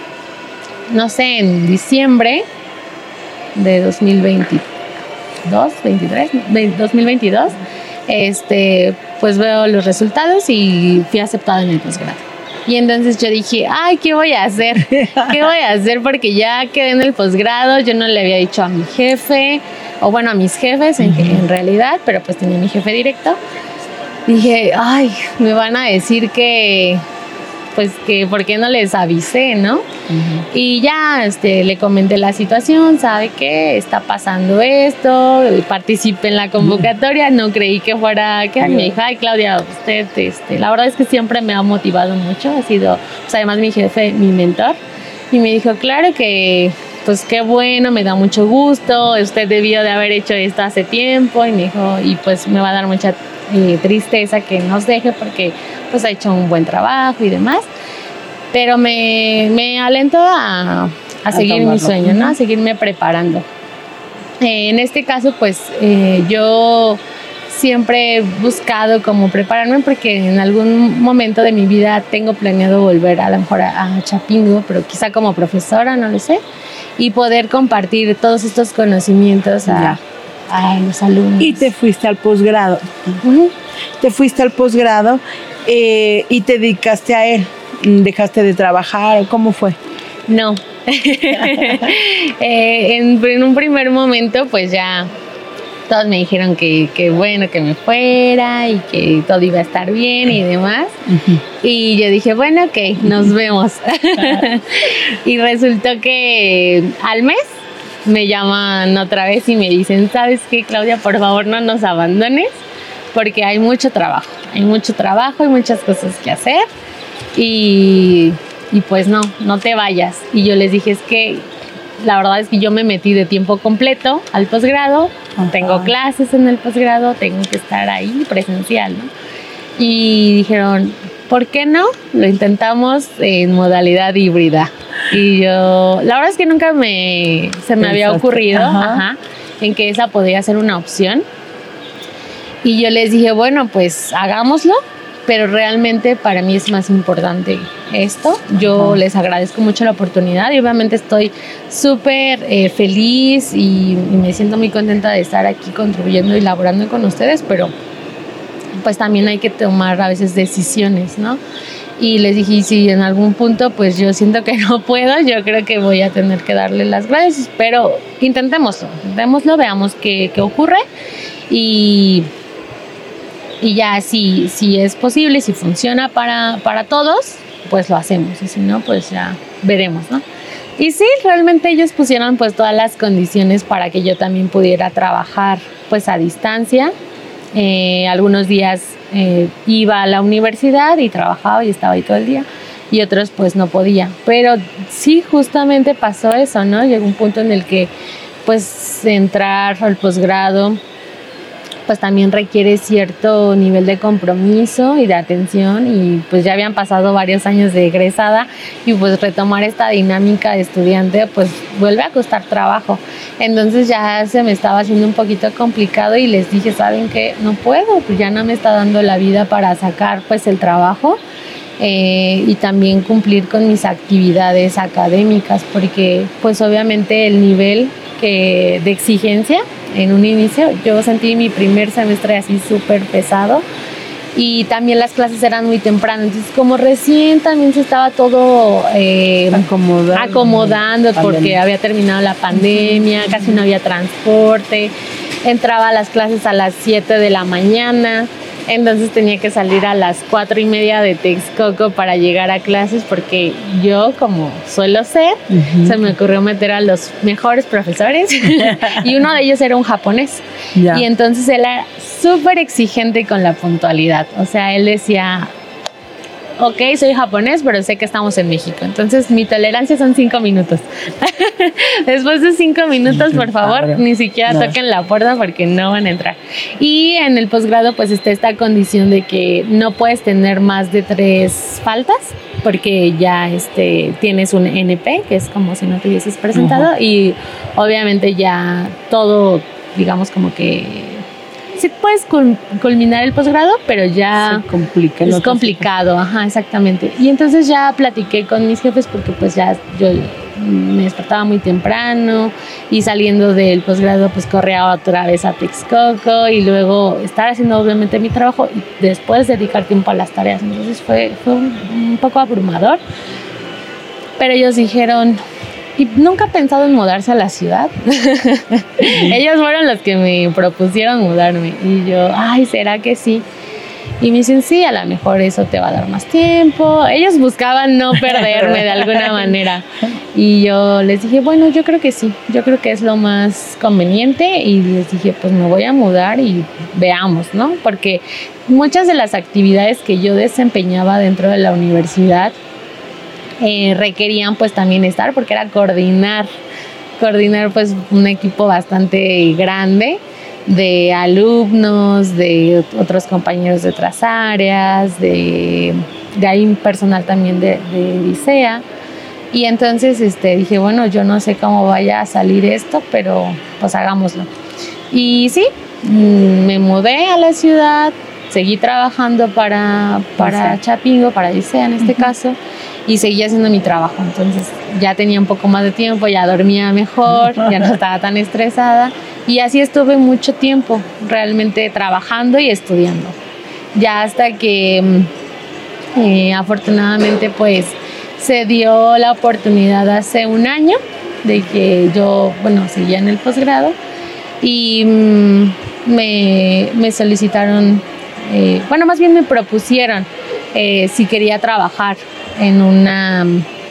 no sé, en diciembre de dos mil veintidós, veintitrés, dos mil veintidós, este, pues veo los resultados y fui aceptada en el posgrado. Y entonces yo dije, ay, ¿qué voy a hacer? ¿Qué voy a hacer? Porque ya quedé en el posgrado, yo no le había dicho a mi jefe, o bueno, a mis jefes en, en realidad, pero pues tenía mi jefe directo. Dije, ay, me van a decir que, pues que, ¿por qué no les avisé, no? Uh-huh. Y ya, este, le comenté la situación, ¿sabe qué? Está pasando esto, participé en la convocatoria, no creí que fuera, que me dijo, ay, Claudia, usted, este, la verdad es que siempre me ha motivado mucho, ha sido, pues además mi jefe, mi mentor, y me dijo, claro que, pues qué bueno, me da mucho gusto, usted debió de haber hecho esto hace tiempo, y me dijo, y pues me va a dar mucha eh, tristeza que nos deje porque pues ha hecho un buen trabajo y demás, pero me, me alentó a, a, a seguir tomarlo. Mi sueño, ¿no? A seguirme preparando. Eh, en este caso, pues eh, yo siempre he buscado como prepararme porque en algún momento de mi vida tengo planeado volver a lo mejor a, a Chapingo, pero quizá como profesora, no lo sé, y poder compartir todos estos conocimientos a, a los alumnos. Y te fuiste al posgrado. Uh-huh. Te fuiste al posgrado eh, y te dedicaste a él. ¿Dejaste de trabajar? ¿Cómo fue? No. eh, en, en un primer momento, pues ya todos me dijeron que, que bueno, que me fuera y que todo iba a estar bien y demás. Uh-huh. Y yo dije, bueno, ok, nos vemos. Y resultó que al mes me llaman otra vez y me dicen, ¿sabes qué, Claudia? Por favor, no nos abandones porque hay mucho trabajo. Hay mucho trabajo, hay muchas cosas que hacer y, y pues no, no te vayas. Y yo les dije, es que la verdad es que yo me metí de tiempo completo al posgrado, uh-huh. Tengo clases en el posgrado, tengo que estar ahí presencial, ¿no? Y dijeron, ¿por qué no? Lo intentamos en modalidad híbrida. Y yo, la verdad es que nunca me, se me había ocurrido ajá, en que esa podría ser una opción. Y yo les dije, bueno, pues hagámoslo, pero realmente para mí es más importante esto. Yo uh-huh. les agradezco mucho la oportunidad y obviamente estoy súper eh, feliz y, y me siento muy contenta de estar aquí contribuyendo y laborando con ustedes, pero pues también hay que tomar a veces decisiones, ¿no? Y les dije, si en algún punto pues yo siento que no puedo, yo creo que voy a tener que darle las gracias, pero intentémoslo, intentémoslo, veamos qué, qué ocurre y, y ya si, si es posible, si funciona para, para todos, pues lo hacemos, y si no, pues ya veremos, ¿no? Y sí, realmente ellos pusieron pues todas las condiciones para que yo también pudiera trabajar pues a distancia. Eh, algunos días eh, iba a la universidad y trabajaba y estaba ahí todo el día, y otros pues no podía, pero sí, justamente pasó eso, ¿no? Llegó un punto en el que pues entrar al posgrado pues también requiere cierto nivel de compromiso y de atención, y pues ya habían pasado varios años de egresada y pues retomar esta dinámica de estudiante pues vuelve a costar trabajo. Entonces ya se me estaba haciendo un poquito complicado y les dije, ¿saben qué? No puedo, pues ya no me está dando la vida para sacar pues el trabajo eh, y también cumplir con mis actividades académicas, porque pues obviamente el nivel que, de exigencia en un inicio, yo sentí mi primer semestre así súper pesado, y también las clases eran muy temprano, entonces como recién también se estaba todo eh, acomodando, acomodando porque había terminado la pandemia, casi no había transporte, entraba a las clases a las siete de la mañana, entonces tenía que salir a las cuatro y media de Texcoco para llegar a clases, porque yo, como suelo ser, uh-huh. se me ocurrió meter a los mejores profesores y uno de ellos era un japonés, yeah. y entonces él era súper exigente con la puntualidad, o sea, él decía, ok, soy japonés, pero sé que estamos en México, entonces mi tolerancia son cinco minutos. Después de cinco minutos, por favor, ni siquiera no. toquen la puerta porque no van a entrar. Y en el posgrado pues está esta condición de que no puedes tener más de tres faltas, porque ya este, tienes un N P, que es como si no te hubieses presentado, uh-huh. y obviamente ya todo, digamos, como que sí puedes culminar el posgrado, pero ya se complica, es complicado, ajá, exactamente. Y entonces ya platiqué con mis jefes, porque pues ya yo me despertaba muy temprano y saliendo del posgrado pues corría otra vez a Texcoco y luego estar haciendo obviamente mi trabajo y después dedicar tiempo a las tareas. Entonces fue, fue un, un poco abrumador, pero ellos dijeron, ¿y nunca he pensado en mudarse a la ciudad? Ellos fueron los que me propusieron mudarme. Y yo, ay, ¿será que sí? Y me dicen, sí, a lo mejor eso te va a dar más tiempo. Ellos buscaban no perderme de alguna manera. Y yo les dije, bueno, yo creo que sí. Yo creo que es lo más conveniente. Y les dije, pues me voy a mudar y veamos, ¿no? Porque muchas de las actividades que yo desempeñaba dentro de la universidad Eh, requerían pues también estar, porque era coordinar, coordinar pues un equipo bastante grande de alumnos, de otros compañeros de otras áreas, de, de ahí personal también de, de Licea. Y entonces este, dije, bueno, yo no sé cómo vaya a salir esto, pero pues hagámoslo. Y sí, me mudé a la ciudad, seguí trabajando para, para Chapingo, para Licea en este uh-huh. caso, y seguí haciendo mi trabajo. Entonces ya tenía un poco más de tiempo, ya dormía mejor, ya no estaba tan estresada, y así estuve mucho tiempo realmente trabajando y estudiando, ya hasta que eh, afortunadamente pues se dio la oportunidad hace un año de que yo, bueno, seguía en el posgrado y mmm, me, me solicitaron, eh, bueno, más bien me propusieron eh, si quería trabajar en una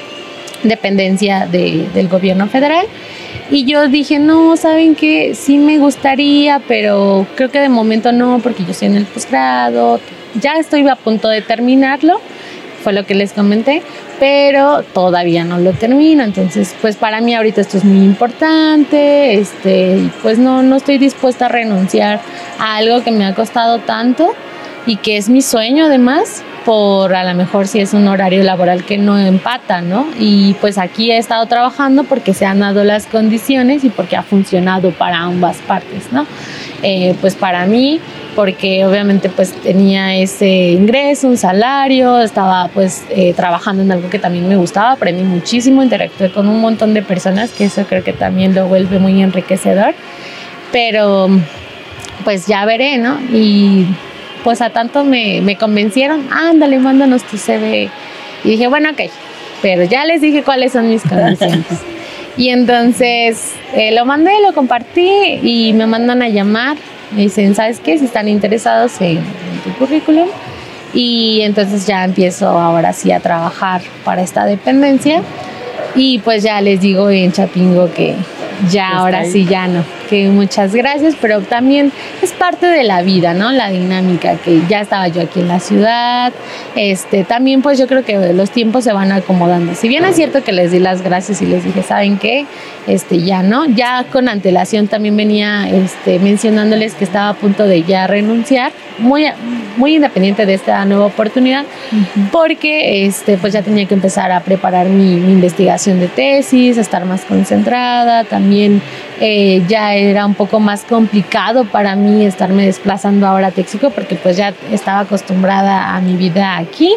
dependencia de, del gobierno federal, y yo dije, no, ¿saben qué? Sí me gustaría, pero creo que de momento no, porque yo estoy en el posgrado, ya estoy a punto de terminarlo, fue lo que les comenté, pero todavía no lo termino, entonces pues para mí ahorita esto es muy importante, este, pues no, no estoy dispuesta a renunciar a algo que me ha costado tanto y que es mi sueño además. por a lo mejor si es un horario laboral que no empata, ¿no? Y pues aquí he estado trabajando porque se han dado las condiciones y porque ha funcionado para ambas partes, ¿no? Eh, pues para mí, porque obviamente pues tenía ese ingreso, un salario, estaba pues eh, trabajando en algo que también me gustaba, aprendí muchísimo, interactué con un montón de personas, que eso creo que también lo vuelve muy enriquecedor, pero pues ya veré, ¿no? Y pues a tanto me, me convencieron, ándale, mándanos tu C V. Y dije, bueno, ok, pero ya les dije cuáles son mis condiciones. Y entonces eh, lo mandé, lo compartí y me mandan a llamar. Me dicen, ¿sabes qué? Si están interesados en, en tu currículum. Y entonces ya empiezo ahora sí a trabajar para esta dependencia. Y pues ya les digo en Chapingo que ya ahora sí ya no, que muchas gracias, pero también es parte de la vida, ¿no? La dinámica, que ya estaba yo aquí en la ciudad, este, también pues yo creo que los tiempos se van acomodando. Si bien es cierto que les di las gracias y les dije, ¿saben qué? Este, ya no, ya con antelación también venía este, mencionándoles que estaba a punto de ya renunciar, muy, muy independiente de esta nueva oportunidad, uh-huh. porque este, pues ya tenía que empezar a preparar mi, mi investigación de tesis, a estar más concentrada, también eh, ya era un poco más complicado para mí estarme desplazando ahora a Texcoco porque pues ya estaba acostumbrada a mi vida aquí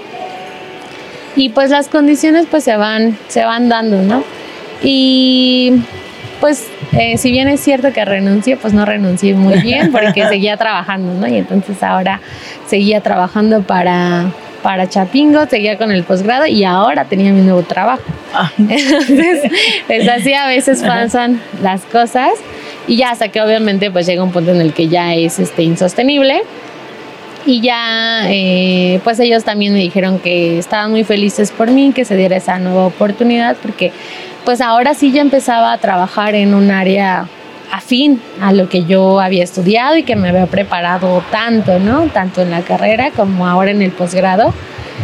y pues las condiciones pues se van, se van dando, ¿no? Y pues eh, si bien es cierto que renuncié, pues no renuncié muy bien porque seguía trabajando, ¿no? Y entonces ahora seguía trabajando para, para Chapingo, seguía con el posgrado y ahora tenía mi nuevo trabajo. Entonces, pues así a veces pasan las cosas y ya hasta que obviamente pues llega un punto en el que ya es este, insostenible. Y ya, eh, pues ellos también me dijeron que estaban muy felices por mí, que se diera esa nueva oportunidad, porque pues ahora sí ya empezaba a trabajar en un área afín a lo que yo había estudiado y que me había preparado tanto, ¿no? Tanto en la carrera como ahora en el posgrado.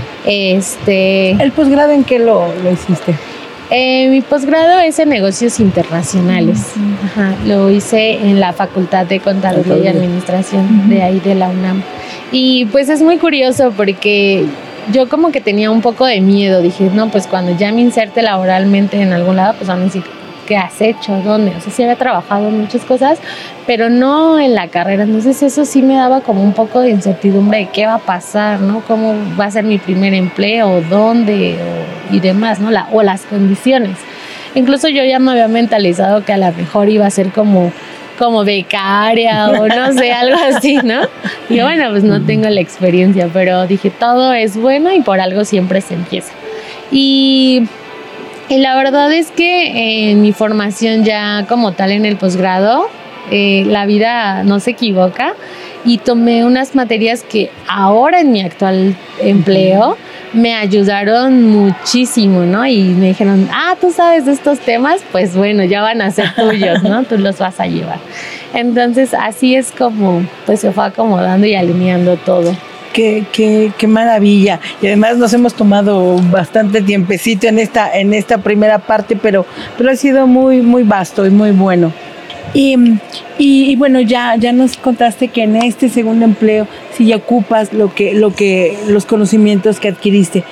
Este, ¿El posgrado en qué lo, lo hiciste? Eh, mi posgrado es en negocios internacionales. Uh-huh. Ajá, lo hice en la Facultad de Contaduría y Administración uh-huh. de ahí de la UNAM. Y pues es muy curioso porque yo como que tenía un poco de miedo. Dije, no, pues cuando ya me inserte laboralmente en algún lado, pues van a decir, ¿qué has hecho? ¿Dónde? O sea, sí había trabajado en muchas cosas, pero no en la carrera. Entonces eso sí me daba como un poco de incertidumbre de qué va a pasar, ¿no? ¿Cómo va a ser mi primer empleo? ¿Dónde? O, y demás, ¿no? La, o las condiciones. Incluso yo ya me había mentalizado que a lo mejor iba a ser como... como becaria o no sé, algo así, ¿no? Y bueno, pues no tengo la experiencia, pero dije, todo es bueno y por algo siempre se empieza. Y, y la verdad es que en mi formación ya como tal en el posgrado, eh, la vida no se equivoca y tomé unas materias que ahora en mi actual empleo me ayudaron muchísimo, ¿no? Y me dijeron, ah, tú sabes de estos temas, pues bueno, ya van a ser tuyos, ¿no? Tú los vas a llevar. Entonces, así es como pues se fue acomodando y alineando todo. Qué, qué, qué maravilla. Y además nos hemos tomado bastante tiempecito en esta, en esta primera parte, pero, pero ha sido muy, muy vasto y muy bueno. Y, y, y bueno, ya, ya nos contaste que en este segundo empleo si ya ocupas lo que, lo que, los conocimientos que adquiriste.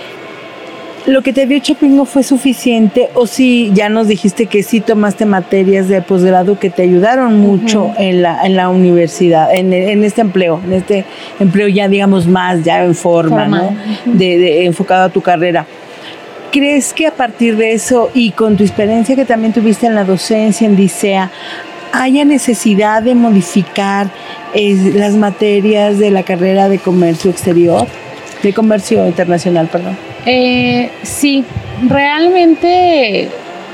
¿Lo que te dio Chapingo fue suficiente o si ya nos dijiste que sí tomaste materias de posgrado que te ayudaron mucho uh-huh. en la, en la universidad, en, en este empleo, en este empleo ya digamos más ya en forma, forma. ¿no? Uh-huh. de, de, enfocado a tu carrera? ¿Crees que a partir de eso y con tu experiencia que también tuviste en la docencia en DISEA, haya necesidad de modificar eh, las materias de la carrera de comercio exterior, de comercio internacional, perdón? Eh, sí, realmente,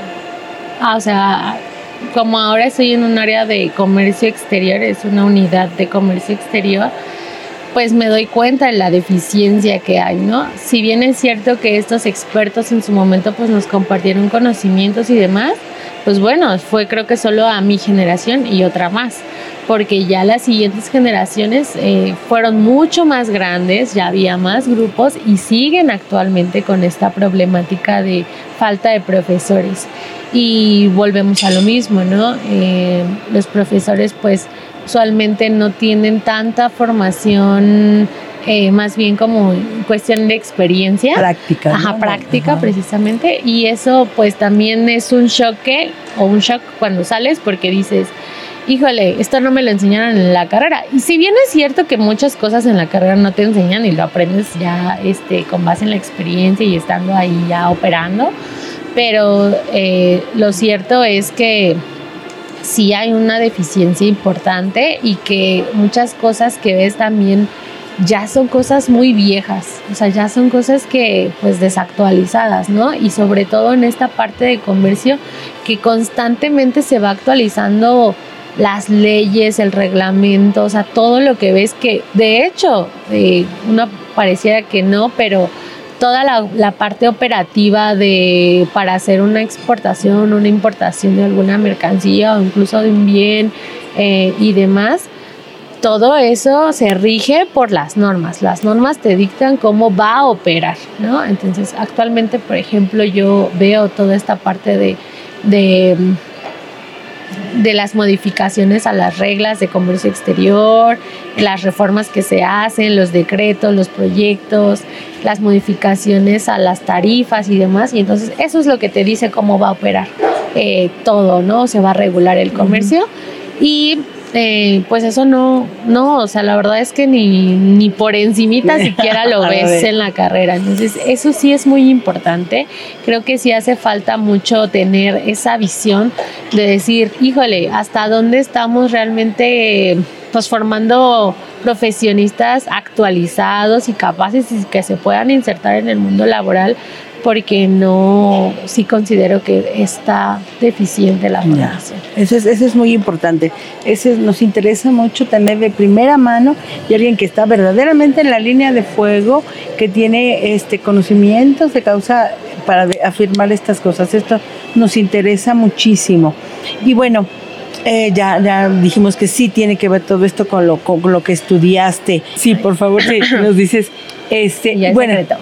o sea, como ahora estoy en un área de comercio exterior, es una unidad de comercio exterior, pues me doy cuenta de la deficiencia que hay, ¿no? Si bien es cierto que estos expertos en su momento pues nos compartieron conocimientos y demás, pues bueno, fue creo que solo a mi generación y otra más, porque ya las siguientes generaciones eh, fueron mucho más grandes, ya había más grupos y siguen actualmente con esta problemática de falta de profesores. Y volvemos a lo mismo, ¿no? Eh, los profesores pues usualmente no tienen tanta formación eh, más bien como cuestión de experiencia. Práctica. Ajá, ¿no? práctica Ajá. precisamente. Y eso pues también es un choque o un shock cuando sales porque dices, híjole, esto no me lo enseñaron en la carrera. Y si bien es cierto que muchas cosas en la carrera no te enseñan y lo aprendes ya este, con base en la experiencia y estando ahí ya operando, pero eh, lo cierto es que sí hay una deficiencia importante y que muchas cosas que ves también ya son cosas muy viejas, o sea, ya son cosas que pues desactualizadas, ¿no? Y sobre todo en esta parte de comercio que constantemente se va actualizando las leyes, el reglamento, o sea, todo lo que ves que de hecho eh, uno pareciera que no, pero toda la, la parte operativa de para hacer una exportación, una importación de alguna mercancía o incluso de un bien eh, y demás, todo eso se rige por las normas. Las normas te dictan cómo va a operar, ¿no? Entonces, actualmente, por ejemplo, yo veo toda esta parte de, de, de las modificaciones a las reglas de comercio exterior, las reformas que se hacen, los decretos, los proyectos, las modificaciones a las tarifas y demás. Y entonces, eso es lo que te dice cómo va a operar eh, todo, ¿no? Se va a regular el comercio. Uh-huh. Y Eh, pues eso no, no, o sea, la verdad es que ni, ni por encimita siquiera lo ves en la carrera. Entonces, eso sí es muy importante. Creo que sí hace falta mucho tener esa visión de decir, híjole, ¿hasta dónde estamos realmente pues formando profesionistas actualizados y capaces y que se puedan insertar en el mundo laboral? Porque no, sí considero que está deficiente la formación. Eso es, eso es muy importante. Eso es, nos interesa mucho tener de primera mano y alguien que está verdaderamente en la línea de fuego, que tiene este conocimientos de causa para de, afirmar estas cosas. Esto nos interesa muchísimo. Y bueno, Eh, ya, ya dijimos que sí tiene que ver todo esto con lo, con lo que estudiaste. Sí, por favor, sí, nos dices. Este, ya es bueno. secreto.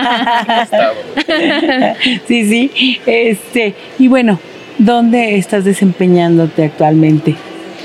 sí, sí. Este, y bueno, ¿dónde estás desempeñándote actualmente?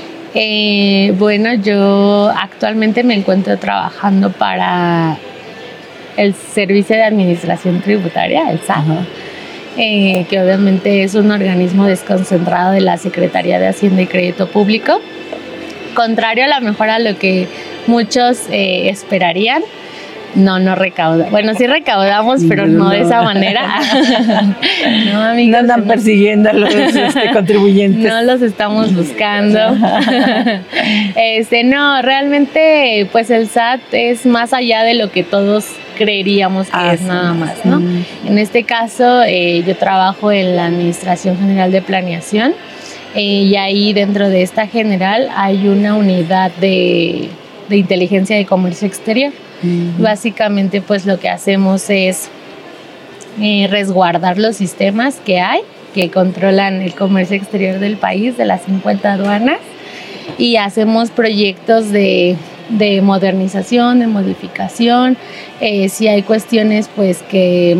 Eh, bueno, yo actualmente me encuentro trabajando para el Servicio de Administración Tributaria, el S A T. Ajá. Eh, que obviamente es un organismo desconcentrado de la Secretaría de Hacienda y Crédito Público, contrario a lo mejor a lo que muchos eh, esperarían. No, no recauda. Bueno, sí recaudamos, pero no, no de esa manera. No, amigos, no andan no, persiguiendo a los este, contribuyentes. No los estamos buscando. este, no, realmente, pues el S A T es más allá de lo que todos creeríamos que ah, es sí, nada más, ¿no? Sí. En este caso, eh, yo trabajo en la Administración General de Planeación eh, y ahí dentro de esta general hay una unidad de, de inteligencia de comercio exterior. Uh-huh. Básicamente, pues lo que hacemos es eh, resguardar los sistemas que hay, que controlan el comercio exterior del país, de las cincuenta aduanas, y hacemos proyectos de, de modernización, de modificación, eh, si hay cuestiones pues que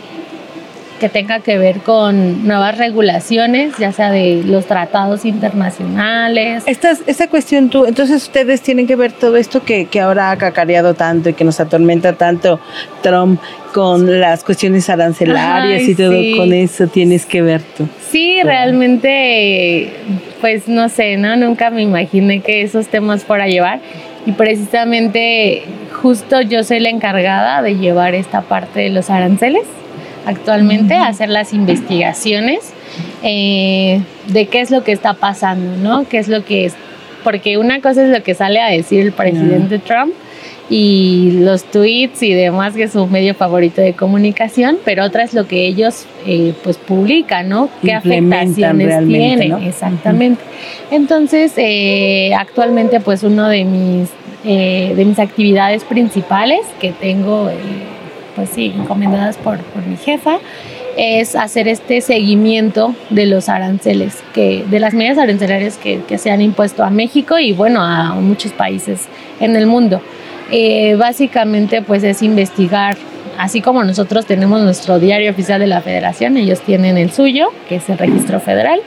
que tenga que ver con nuevas regulaciones, ya sea de los tratados internacionales. Esta, esta cuestión, tú, entonces ustedes tienen que ver todo esto que, que ahora ha cacareado tanto y que nos atormenta tanto Trump con las cuestiones arancelarias. Ay, y todo, sí. Con eso tienes que ver tú. Sí, tú. Realmente, pues no sé, ¿no? Nunca me imaginé que esos temas fuera a llevar. Y precisamente, justo yo soy la encargada de llevar esta parte de los aranceles. Actualmente, uh-huh. hacer las investigaciones eh, de qué es lo que está pasando, ¿no? Qué es lo que es, porque una cosa es lo que sale a decir el presidente uh-huh. Trump y los tweets y demás, que es su medio favorito de comunicación, pero otra es lo que ellos eh, pues publican, ¿no? Qué afectaciones tienen, ¿no? Exactamente. Uh-huh. Entonces, eh, actualmente, pues uno de mis eh, de mis actividades principales que tengo eh, pues sí, encomendadas por, por mi jefa, es hacer este seguimiento de los aranceles, que, de las medidas arancelarias que, que se han impuesto a México y bueno, a muchos países en el mundo. Eh, básicamente pues es investigar, así como nosotros tenemos nuestro diario oficial de la Federación, ellos tienen el suyo, que es el Registro Federal,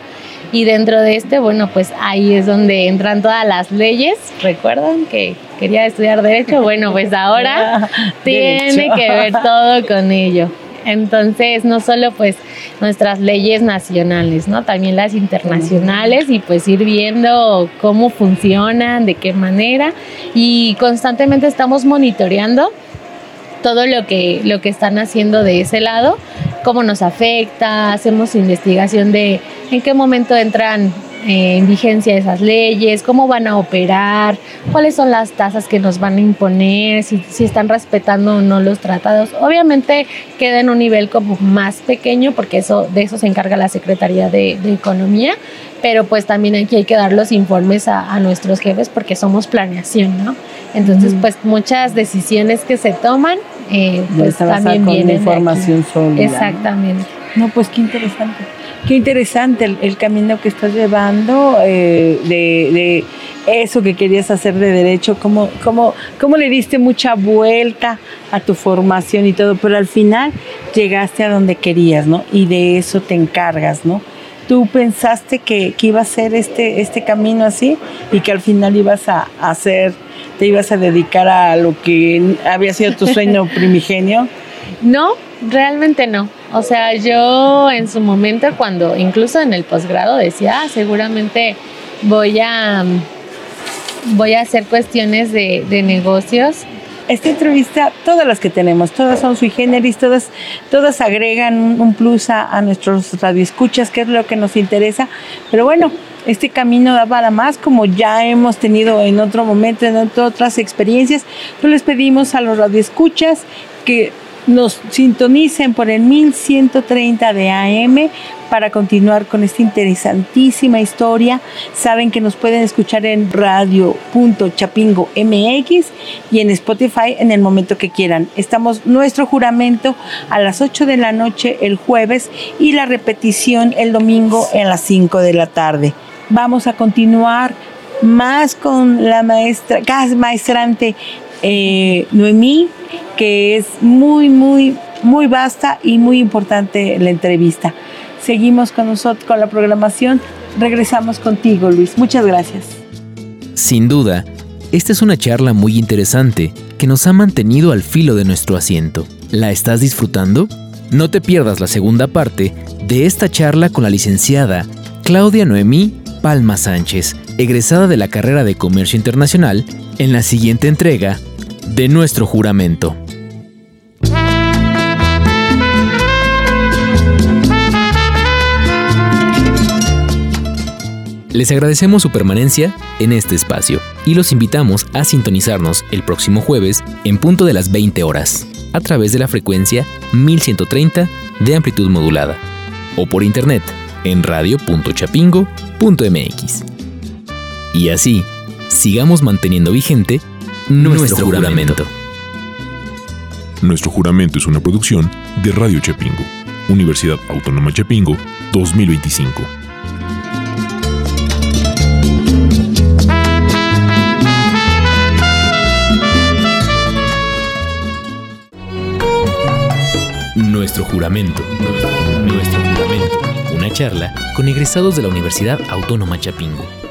Y dentro de este, bueno, pues ahí es donde entran todas las leyes. ¿Recuerdan que quería estudiar Derecho? Bueno, pues ahora tiene derecho. Que ver todo con ello. Entonces, no solo pues nuestras leyes nacionales, ¿no? También las internacionales y pues ir viendo cómo funcionan, de qué manera. Y constantemente estamos monitoreando todo lo que, lo que están haciendo de ese lado, cómo nos afecta, hacemos investigación de en qué momento entran eh, en vigencia esas leyes, cómo van a operar, cuáles son las tasas que nos van a imponer, si, si están respetando o no los tratados. Obviamente queda en un nivel como más pequeño porque eso, de eso se encarga la Secretaría de, de Economía, pero pues también aquí hay que dar los informes a, a nuestros jefes porque somos planeación, ¿no? Entonces, pues muchas decisiones que se toman, eh, pues también vienen información sólida. Exactamente. No, pues qué interesante. Qué interesante el, el camino que estás llevando eh, de, de eso que querías hacer de derecho, cómo, cómo, cómo le diste mucha vuelta a tu formación y todo, pero al final llegaste a donde querías, ¿no? Y de eso te encargas, ¿no? ¿Tú pensaste que, que iba a ser este, este camino así y que al final ibas a hacer, te ibas a dedicar a lo que había sido tu sueño primigenio? No, realmente no. O sea, yo en su momento, cuando incluso en el posgrado decía, ah, seguramente voy a, voy a hacer cuestiones de, de negocios. Esta entrevista, todas las que tenemos, todas son sui generis, todas, todas agregan un, un plus a, a nuestros radioescuchas, que es lo que nos interesa. Pero bueno, este camino da para más, como ya hemos tenido en otro momento, en otras experiencias. Pues les pedimos a los radioescuchas que nos sintonicen por el mil ciento treinta de A M para continuar con esta interesantísima historia. Saben que nos pueden escuchar en radio punto chapingo punto m x y en Spotify en el momento que quieran. Estamos nuestro juramento a las ocho de la noche el jueves y la repetición el domingo a las cinco de la tarde. Vamos a continuar más con la maestra, maestrante eh, Noemí, que es muy, muy, muy vasta y muy importante la entrevista. Seguimos con nosotros, con la programación. Regresamos contigo, Luis. Muchas gracias. Sin duda, esta es una charla muy interesante que nos ha mantenido al filo de nuestro asiento. ¿La estás disfrutando? No te pierdas la segunda parte de esta charla con la licenciada Claudia Noemí Palma Sánchez, egresada de la carrera de Comercio Internacional, en la siguiente entrega de Nuestro Juramento. Les agradecemos su permanencia en este espacio y los invitamos a sintonizarnos el próximo jueves en punto de las veinte horas a través de la frecuencia mil ciento treinta de amplitud modulada o por internet en radio punto chapingo punto m x. Y así, sigamos manteniendo vigente nuestro, nuestro juramento. juramento. Nuestro Juramento es una producción de Radio Chapingo, Universidad Autónoma Chapingo dos mil veinticinco. Nuestro Juramento. Nuestro Juramento. Una charla con egresados de la Universidad Autónoma Chapingo.